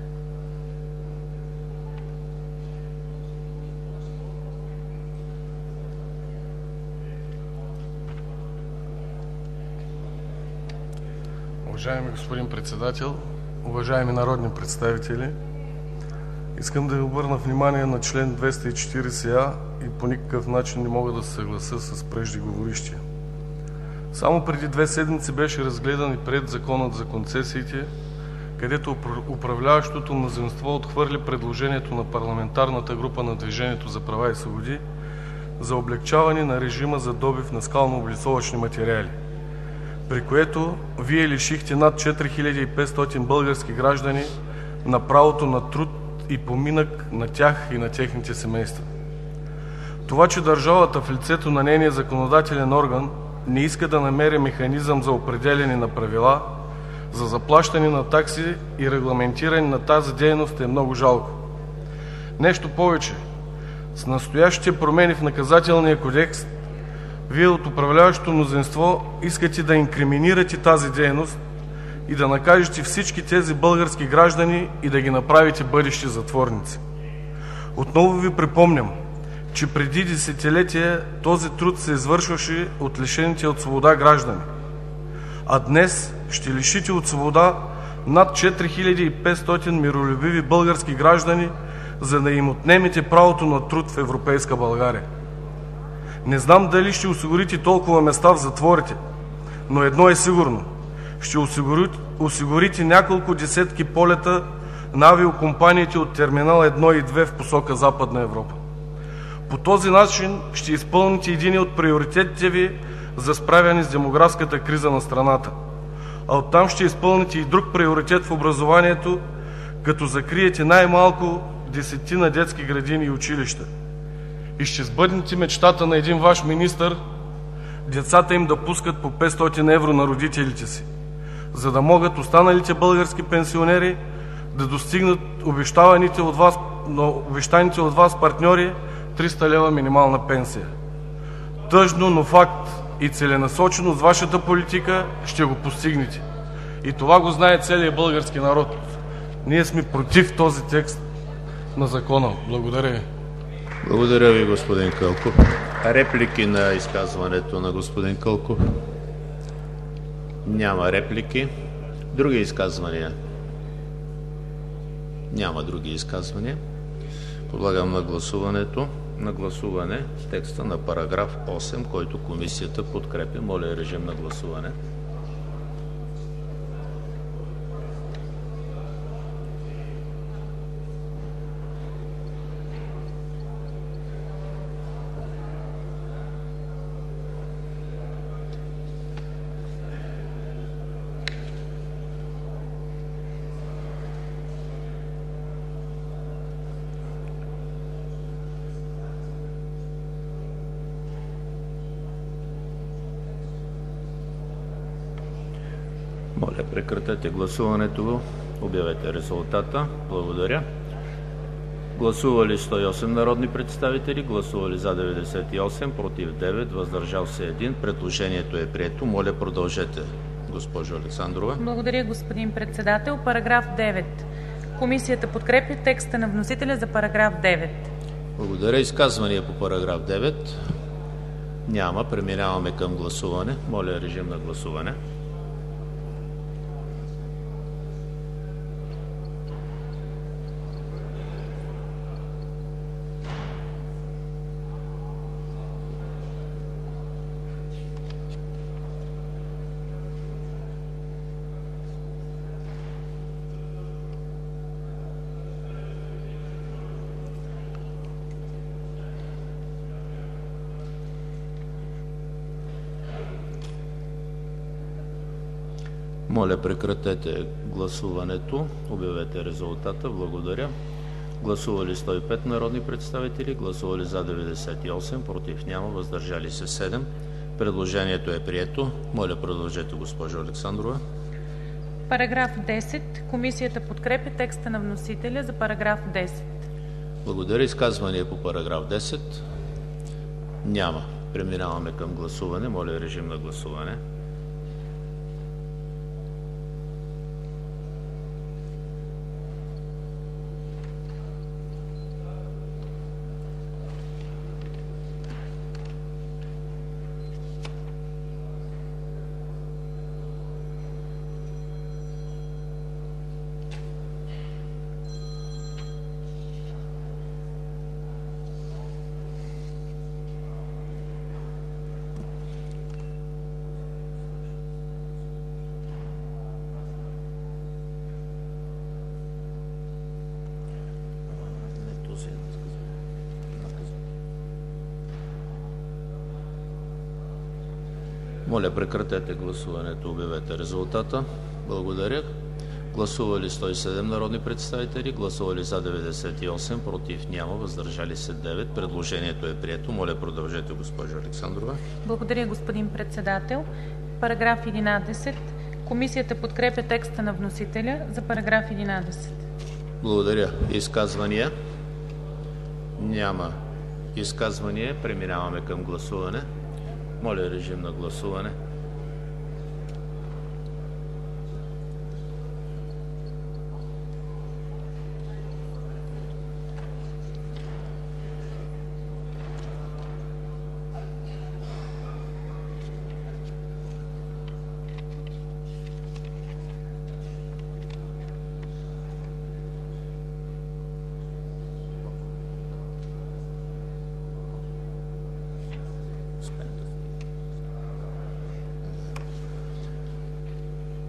J: Уважаеми господин председател, уважаеми народни представители, искам да ви обърна внимание на член 240А и по никакъв начин не мога да се съглася с преждеговорищия. Само преди 2 седмици беше разгледан и приет Законът за концесиите, където управляващото мнозинство отхвърли предложението на парламентарната група на Движението за права и свободи за облекчаване на режима за добив на скално-облицовъчни материали, при което Вие лишихте над 4500 български граждани на правото на труд и поминък на тях и на техните семейства. Това, че държавата в лицето на нейния законодателен орган не иска да намери механизъм за определяне на правила, за заплащане на такси и регламентиране на тази дейност е много жалко. Нещо повече, с настоящите промени в Наказателния кодекс, Вие от управляващото мнозинство искате да инкриминирате тази дейност и да накажете всички тези български граждани и да ги направите бъдещи затворници. Отново ви припомням, че преди десетилетия този труд се извършваше от лишените от свобода граждани, а днес ще лишите от свобода над 4500 миролюбиви български граждани, за да им отнемете правото на труд в европейска България. Не знам дали ще осигурите толкова места в затворите, но едно е сигурно – ще осигурите няколко десетки полета на авиокомпаниите от терминал 1 и 2 в посока Западна Европа. По този начин ще изпълните един от приоритетите ви за справяне с демографската криза на страната, а оттам ще изпълните и друг приоритет в образованието, като закриете най-малко 10 детски градини и училища. И ще сбъднете мечтата на един ваш министър децата им да пускат по 500 евро на родителите си, за да могат останалите български пенсионери да достигнат обещаните от вас партньори 300 лева минимална пенсия. Тъжно, но факт, и целенасочено с вашата политика ще го постигнете. И това го знае целият български народ. Ние сме против този текст на закона. Благодаря ви.
G: Благодаря ви, господин Кълков. Реплики на изказването на господин Кълков? Няма реплики. Други изказвания? Няма други изказвания. Подлагам на гласуване текста на параграф 8, който комисията подкрепя. Моля, режим на гласуване. Моля, прекратете гласуването. Обявете резултата. Благодаря. Гласували 108 народни представители, гласували за 98, против 9, въздържал се 1. Предложението е прието. Моля, продължете, госпожо Александрова.
H: Благодаря, господин председател. Параграф 9. Комисията подкрепя текста на вносителя за параграф 9.
G: Благодаря. Изказвания по параграф 9? Няма. Преминаваме към гласуване. Моля, режим на гласуване. Моля, прекратете гласуването. Обявете резултата. Благодаря. Гласували 105 народни представители, гласували за 98, против няма, въздържали се 7. Предложението е прието. Моля, продължете, госпожо Александрова.
H: Параграф 10. Комисията подкрепя текста на вносителя за параграф 10.
G: Благодаря. Изказвания по параграф 10? Няма. Преминаваме към гласуване. Моля, режим на гласуване. Моля, прекратете гласуването. Обявете резултата. Благодаря. Гласували 107 народни представители, гласували за 98, против няма, въздържали се 9. Предложението е прието. Моля, продължете, госпожо Александрова.
H: Благодаря, господин председател. Параграф 11. Комисията подкрепя текста на вносителя за параграф 11.
G: Благодаря. Изказвания? Няма изказвания. Преминаваме към гласуване. Моля, режим на гласуване.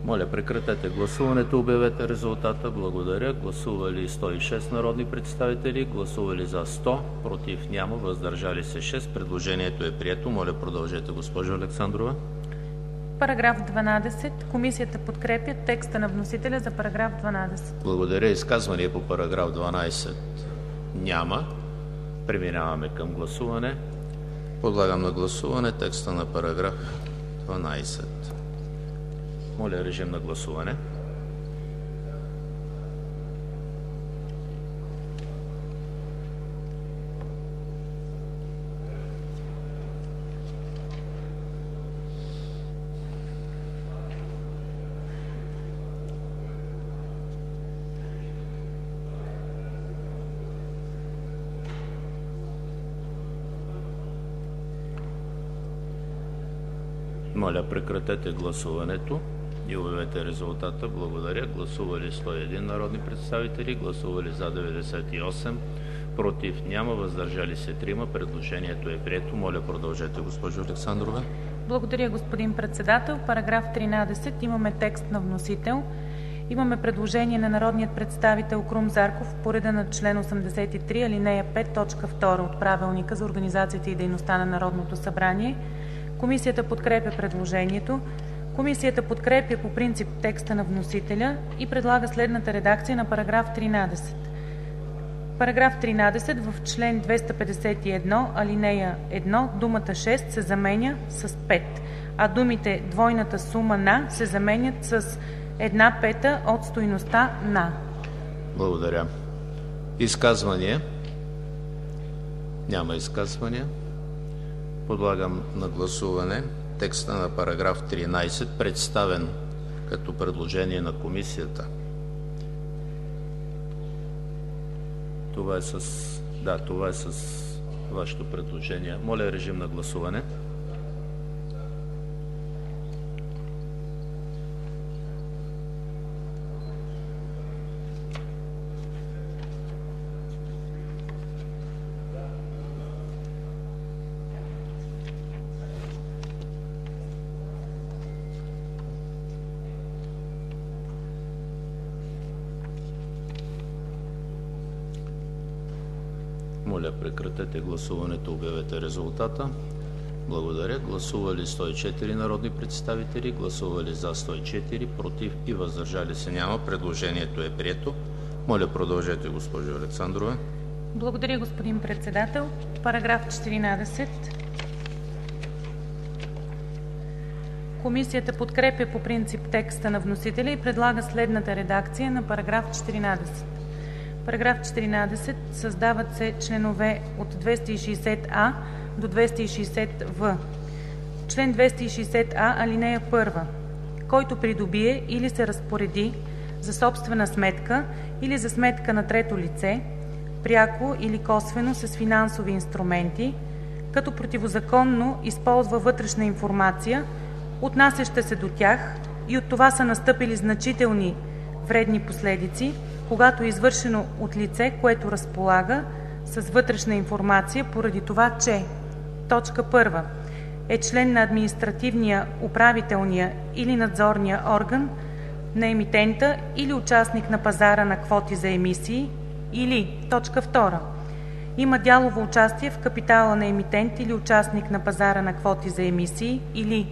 G: Моля, прекратете гласуването, обявете резултата. Благодаря. Гласували 106 народни представители, гласували за 100, против няма, въздържали се 6. Предложението е прието. Моля, продължете, госпожо Александрова.
H: Параграф 12. Комисията подкрепя текста на вносителя за параграф 12.
G: Благодаря. Изказвания по параграф 12 няма. Преминаваме към гласуване. Подлагам на гласуване текста на параграф 12. Моля, режим на гласуване. Моля, прекратете гласуването и обявете резултата. Благодаря. Гласували 101 народни представители, гласували за 98, против няма, въздържали се 3. Предложението е прието. Моля, продължете, госпожо Александрова.
H: Благодаря, господин председател. Параграф 13. Имаме текст на вносител. Имаме предложение на народният представител Крум Зарков по реда на член 83, алинея 5, точка 2 от Правилника за организацията и дейността на Народното събрание. Комисията подкрепя предложението. Комисията подкрепя по принцип текста на вносителя и предлага следната редакция на параграф 13. Параграф 13. В член 251, алинея 1, думата 6 се заменя с 5, а думите двойната сума на се заменят с 1/5 от стойността на.
G: Благодаря. Изказвания? Няма изказвания. Подлагам на гласуване текста на параграф 13, представен като предложение на комисията. Това е с вашето предложение. Моля, режим на гласуване. Моля, прекратете гласуването, обявете резултата. Благодаря. Гласували 104 народни представители, гласували за 104, против и въздържали се няма. Предложението е прието. Моля, продължете, госпожо Александрова.
H: Благодаря, господин председател. Параграф 14. Комисията подкрепя по принцип текста на вносителя и предлага следната редакция на параграф 14. Параграф 14. Създават се членове от 260а до 260в. Член 260а, алинея 1. Който придобие или се разпореди за собствена сметка или за сметка на трето лице, пряко или косвено с финансови инструменти, като противозаконно използва вътрешна информация, отнасяща се до тях, и от това са настъпили значителни вредни последици, когато е извършено от лице, което разполага с вътрешна информация поради това, че: 1. е член на административния, управителния или надзорния орган на емитента или участник на пазара на квоти за емисии, или 2. има дялово участие в капитала на емитент или участник на пазара на квоти за емисии, или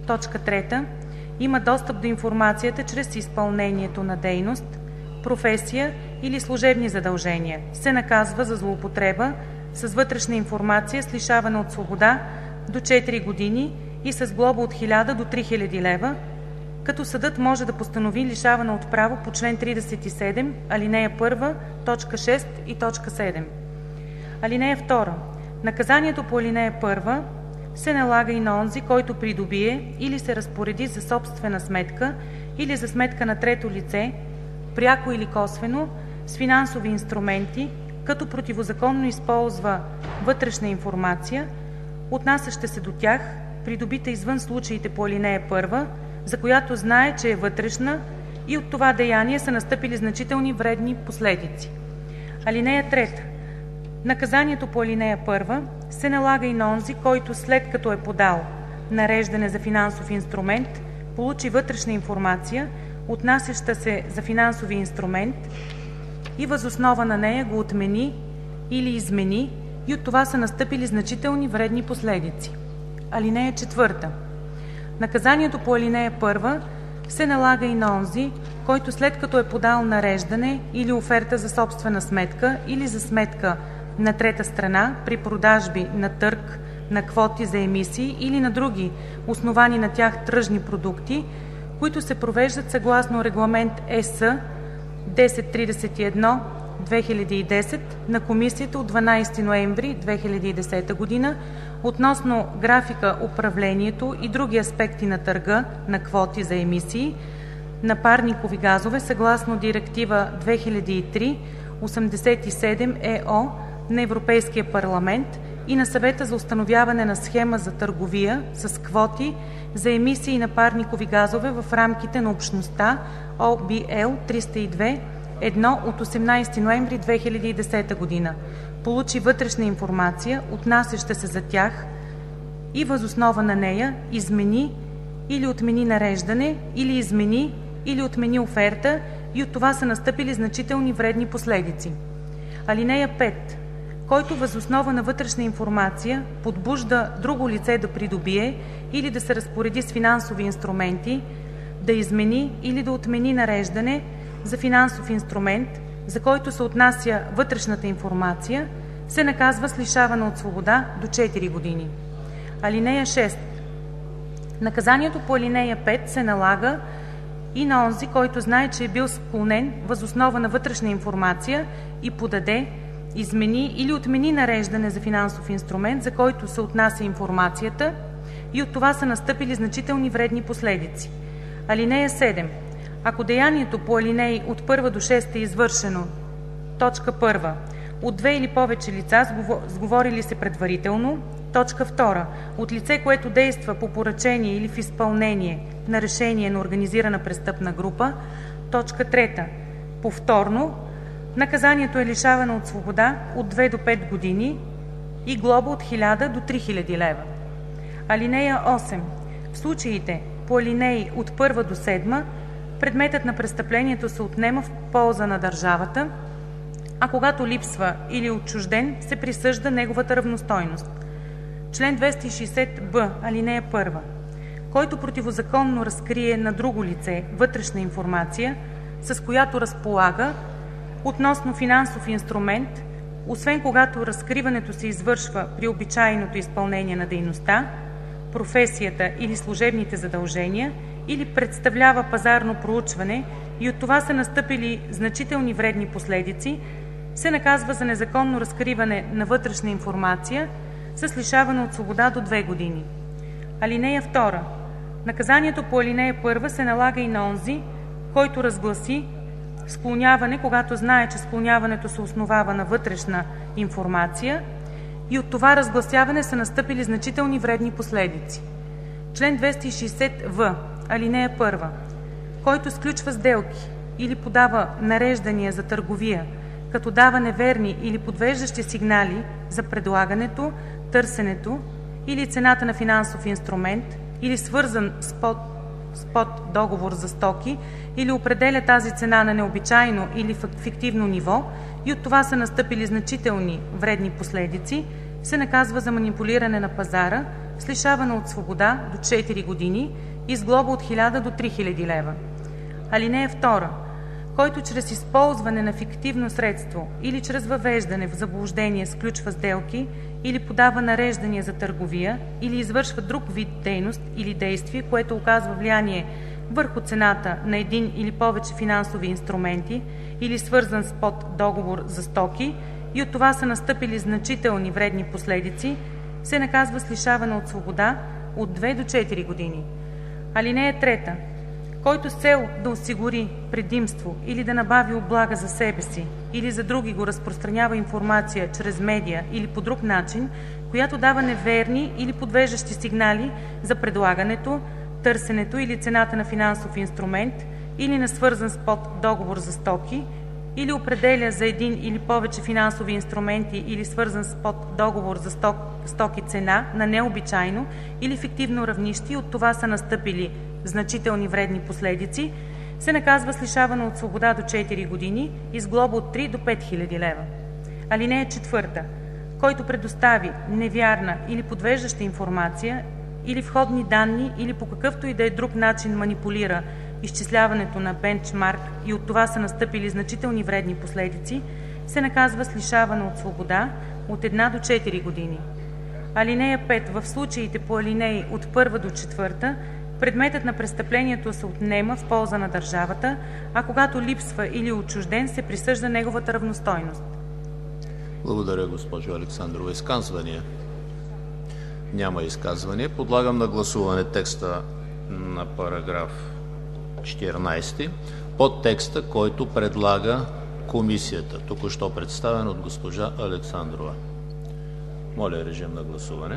H: 3. има достъп до информацията чрез изпълнението на дейност, професия или служебни задължения, се наказва за злоупотреба с вътрешна информация с лишаване от свобода до 4 години и с глоба от 1000 до 3000 лева, като съдът може да постанови лишаване от право по член 37, алинея 1, точка 6 и точка 7. Алинея 2. Наказанието по алинея 1 се налага и на онзи, който придобие или се разпореди за собствена сметка или за сметка на трето лице, пряко или косвено, с финансови инструменти, като противозаконно използва вътрешна информация, отнасяща се до тях, придобита извън случаите по алинея 1, за която знае, че е вътрешна, и от това деяние са настъпили значителни вредни последици. Алинея 3. Наказанието по алинея 1 се налага и на онзи, който след като е подал нареждане за финансов инструмент, получи вътрешна информация, отнасяща се за финансови инструмент, и въз основа на нея го отмени или измени и от това са настъпили значителни вредни последици. Алинея 4. Наказанието по алинея 1 се налага и на онзи, който след като е подал нареждане или оферта за собствена сметка или за сметка на трета страна при продажби на търг на квоти за емисии или на други основани на тях тръжни продукти, които се провеждат съгласно Регламент ЕС 1031/2010 на Комисията от 12 ноември 2010 г. относно графика, управлението и други аспекти на търга на квоти за емисии на парникови газове съгласно Директива 2003/87/ЕО на Европейския парламент и на Съвета за установяване на схема за търговия с квоти за емисии на парникови газове в рамките на Общността (ОВ, L 302/1 от 18 ноември 2010 г.), получи вътрешна информация, отнасяща се за тях, и въз основа на нея измени или отмени нареждане, или измени или отмени оферта и от това са настъпили значителни вредни последици. Алинея 5. Който въз основа на вътрешна информация подбужда друго лице да придобие или да се разпореди с финансови инструменти, да измени или да отмени нареждане за финансов инструмент, за който се отнася вътрешната информация, се наказва с лишаване от свобода до 4 години. Алинея 6. Наказанието по алинея 5 се налага и на онзи, който знае, че е бил склонен въз основа на вътрешна информация и подаде, измени или отмени нареждане за финансов инструмент, за който се отнася информацията, и от това са настъпили значителни вредни последици. Алинея 7. Ако деянието по алинеи от 1 до 6 е извършено: 1. от две или повече лица, сговорили се предварително; 2. от лице, което действа по поръчение или в изпълнение на решение на организирана престъпна група; 3. повторно, наказанието е лишаване от свобода от 2 до 5 години и глоба от 1000 до 3000 лева. Алинея 8. В случаите по алинеи от 1 до 7 предметът на престъплението се отнема в полза на държавата, а когато липсва или е отчужден, се присъжда неговата равностойност. Член 260б, алинея 1. Който противозаконно разкрие на друго лице вътрешна информация, с която разполага относно финансов инструмент, освен когато разкриването се извършва при обичайното изпълнение на дейността, професията или служебните задължения, или представлява пазарно проучване и от това са настъпили значителни вредни последици, се наказва за незаконно разкриване на вътрешна информация с лишаване от свобода до 2 години. Алинея 2. Наказанието по алинея 1 се налага и на онзи, който разгласи склоняване, когато знае, че склоняването се основава на вътрешна информация и от това разгласяване са настъпили значителни вредни последици. Член 260в, алинея 1. Който сключва сделки или подава нареждания за търговия, като дава неверни или подвеждащи сигнали за предлагането, търсенето или цената на финансов инструмент, или свързан с договор за стоки, или определя тази цена на необичайно или фиктивно ниво и от това са настъпили значителни вредни последици, се наказва за манипулиране на пазара с лишаване от свобода до 4 години и с глоба от 1000 до 3000 лева. Алинея 2. Който чрез използване на фиктивно средство или чрез въвеждане в заблуждение сключва сделки или подава нареждания за търговия или извършва друг вид дейност или действие, което оказва влияние върху цената на един или повече финансови инструменти или свързан с поддоговор за стоки и от това са настъпили значителни вредни последици, се наказва с лишаване от свобода от 2 до 4 години. Алинея 3. Който с цел да осигури предимство или да набави облага за себе си или за други го разпространява информация чрез медия или по друг начин, която дава неверни или подвеждащи сигнали за предлагането, търсенето или цената на финансов инструмент или на свързан с поддоговор за стоки, или определя за един или повече финансови инструменти или свързан с поддоговор за стоки цена на необичайно или фиктивно равнище и от това са настъпили значителни вредни последици, се наказва с лишаване от свобода до 4 години и с глоба от 3 до 5000 лева. (4) Който предостави невярна или подвеждаща информация или входни данни или по какъвто и да е друг начин манипулира изчисляването на бенчмарк и от това са настъпили значителни вредни последици, се наказва с лишаване от свобода от 1 до 4 години. (5) В случаите по алинеи от 1 до 4 предметът на престъплението се отнема в полза на държавата, а когато липсва или е отчужден, се присъжда неговата равностойност.“
G: Благодаря, госпожо Александрова. Изказвания? Няма изказвания. Подлагам на гласуване текста на параграф 14 под текста, който предлага Комисията, току-що представен от госпожа Александрова. Моля, режим на гласуване.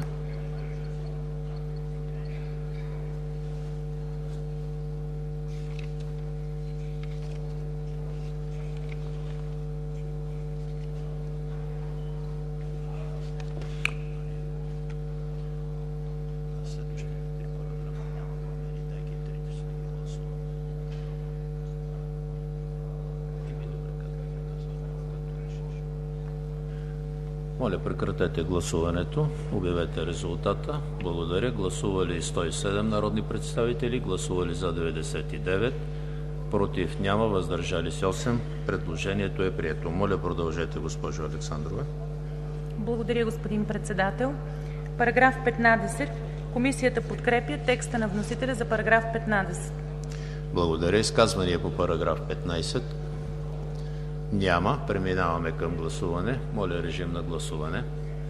G: Моля, прекратете гласуването. Обявете резултата. Благодаря. Гласували 107 народни представители, гласували за 99, против няма, въздържали се 8. Предложението е прието. Моля, продължете, госпожо Александрова.
H: Благодаря, господин председател. Параграф 15. Комисията подкрепя текста на вносителя за параграф 15.
G: Благодаря. Изказвания по параграф 15? Няма. Преминаваме към гласуване. Моля, режим на гласуване.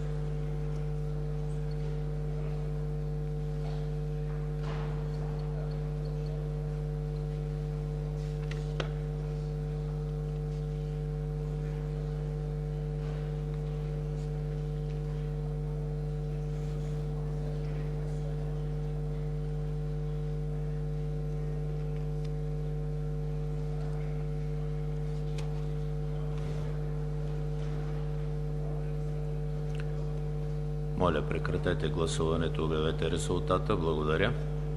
G: Моля, прекратете гласуването, обявете резултата. Благодаря.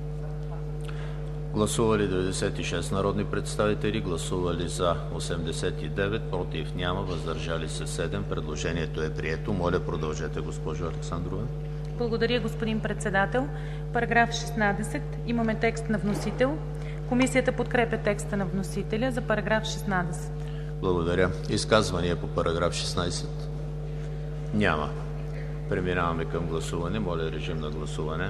G: Гласували 96 народни представители, гласували за 89, против няма, въздържали се 7. Предложението е прието. Моля, продължете, госпожо Александрова.
H: Благодаря, господин председател. Параграф 16. Имаме текст на вносител. Комисията подкрепя текста на вносителя за параграф 16.
G: Благодаря. Изказвания по параграф 16? Няма. Преминаваме към гласуване. Моля, режим на гласуване.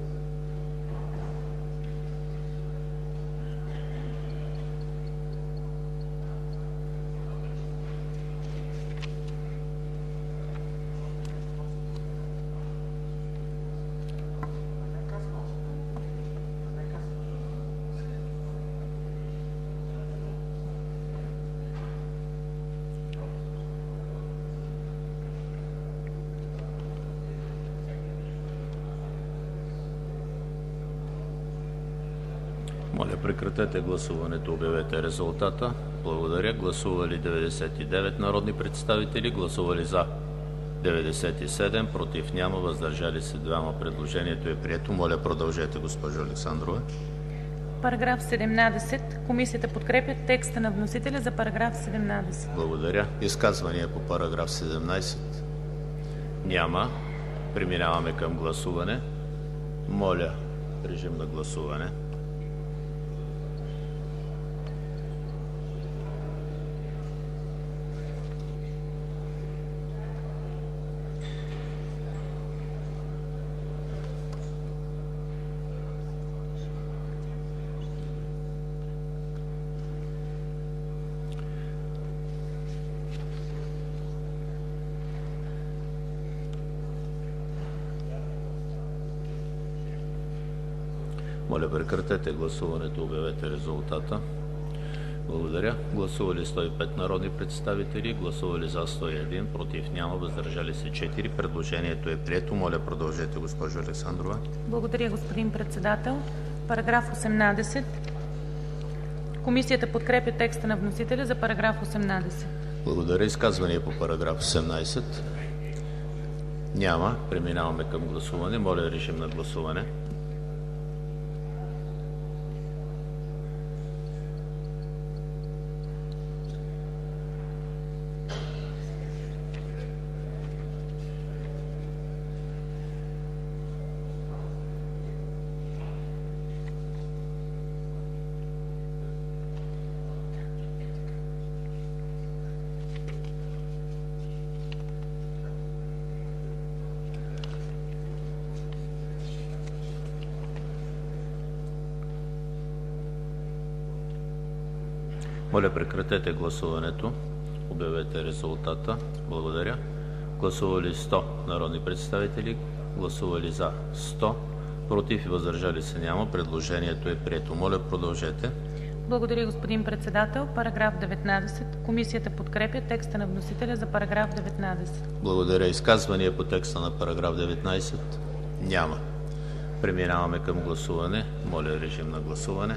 G: Моля, прекратете гласуването, обявете резултата. Благодаря. Гласували 99 народни представители, гласували за 97, против няма, въздържали се 2. Предложението е прието. Моля, продължете, госпожо Александрова.
H: Параграф 17. Комисията подкрепя текста на вносителя за параграф 17.
G: Благодаря. Изказвания по параграф 17? Няма. Преминаваме към гласуване. Моля, режим на гласуване. Моля, прекратете гласуването, обявете резултата. Благодаря. Гласували 105 народни представители, гласували за 101, против няма, въздържали се 4. Предложението е прието. Моля, продължете, госпожо Александрова.
H: Благодаря, господин председател. Параграф 18. Комисията подкрепя текста на вносителя за параграф 18.
G: Благодаря. Изказвания по параграф 18? Няма. Преминаваме към гласуване. Моля, режим на гласуване. Моля, прекратете гласуването. Обявете резултата. Благодаря. Гласували 100 народни представители. Гласували за 100. Против и въздържали се няма. Предложението е прието. Моля, продължете.
H: Благодаря, господин председател. Параграф 19. Комисията подкрепя текста на вносителя за параграф 19.
G: Благодаря. Изказвания по текста на параграф 19? Няма. Преминаваме към гласуване. Моля, режим на гласуване.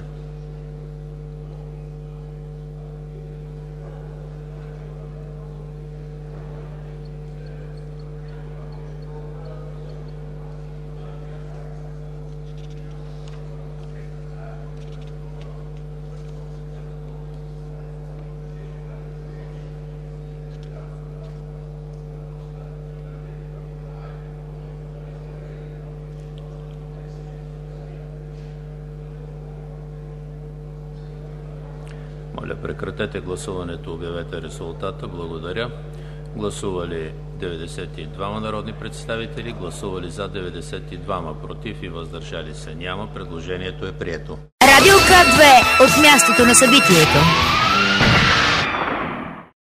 G: Моля, прекратете гласуването, обявете резултата. Благодаря. Гласували 92 народни представители, гласували за 92, против и въздържали се няма. Предложението е прието.
A: Радио К2 от мястото на събитието.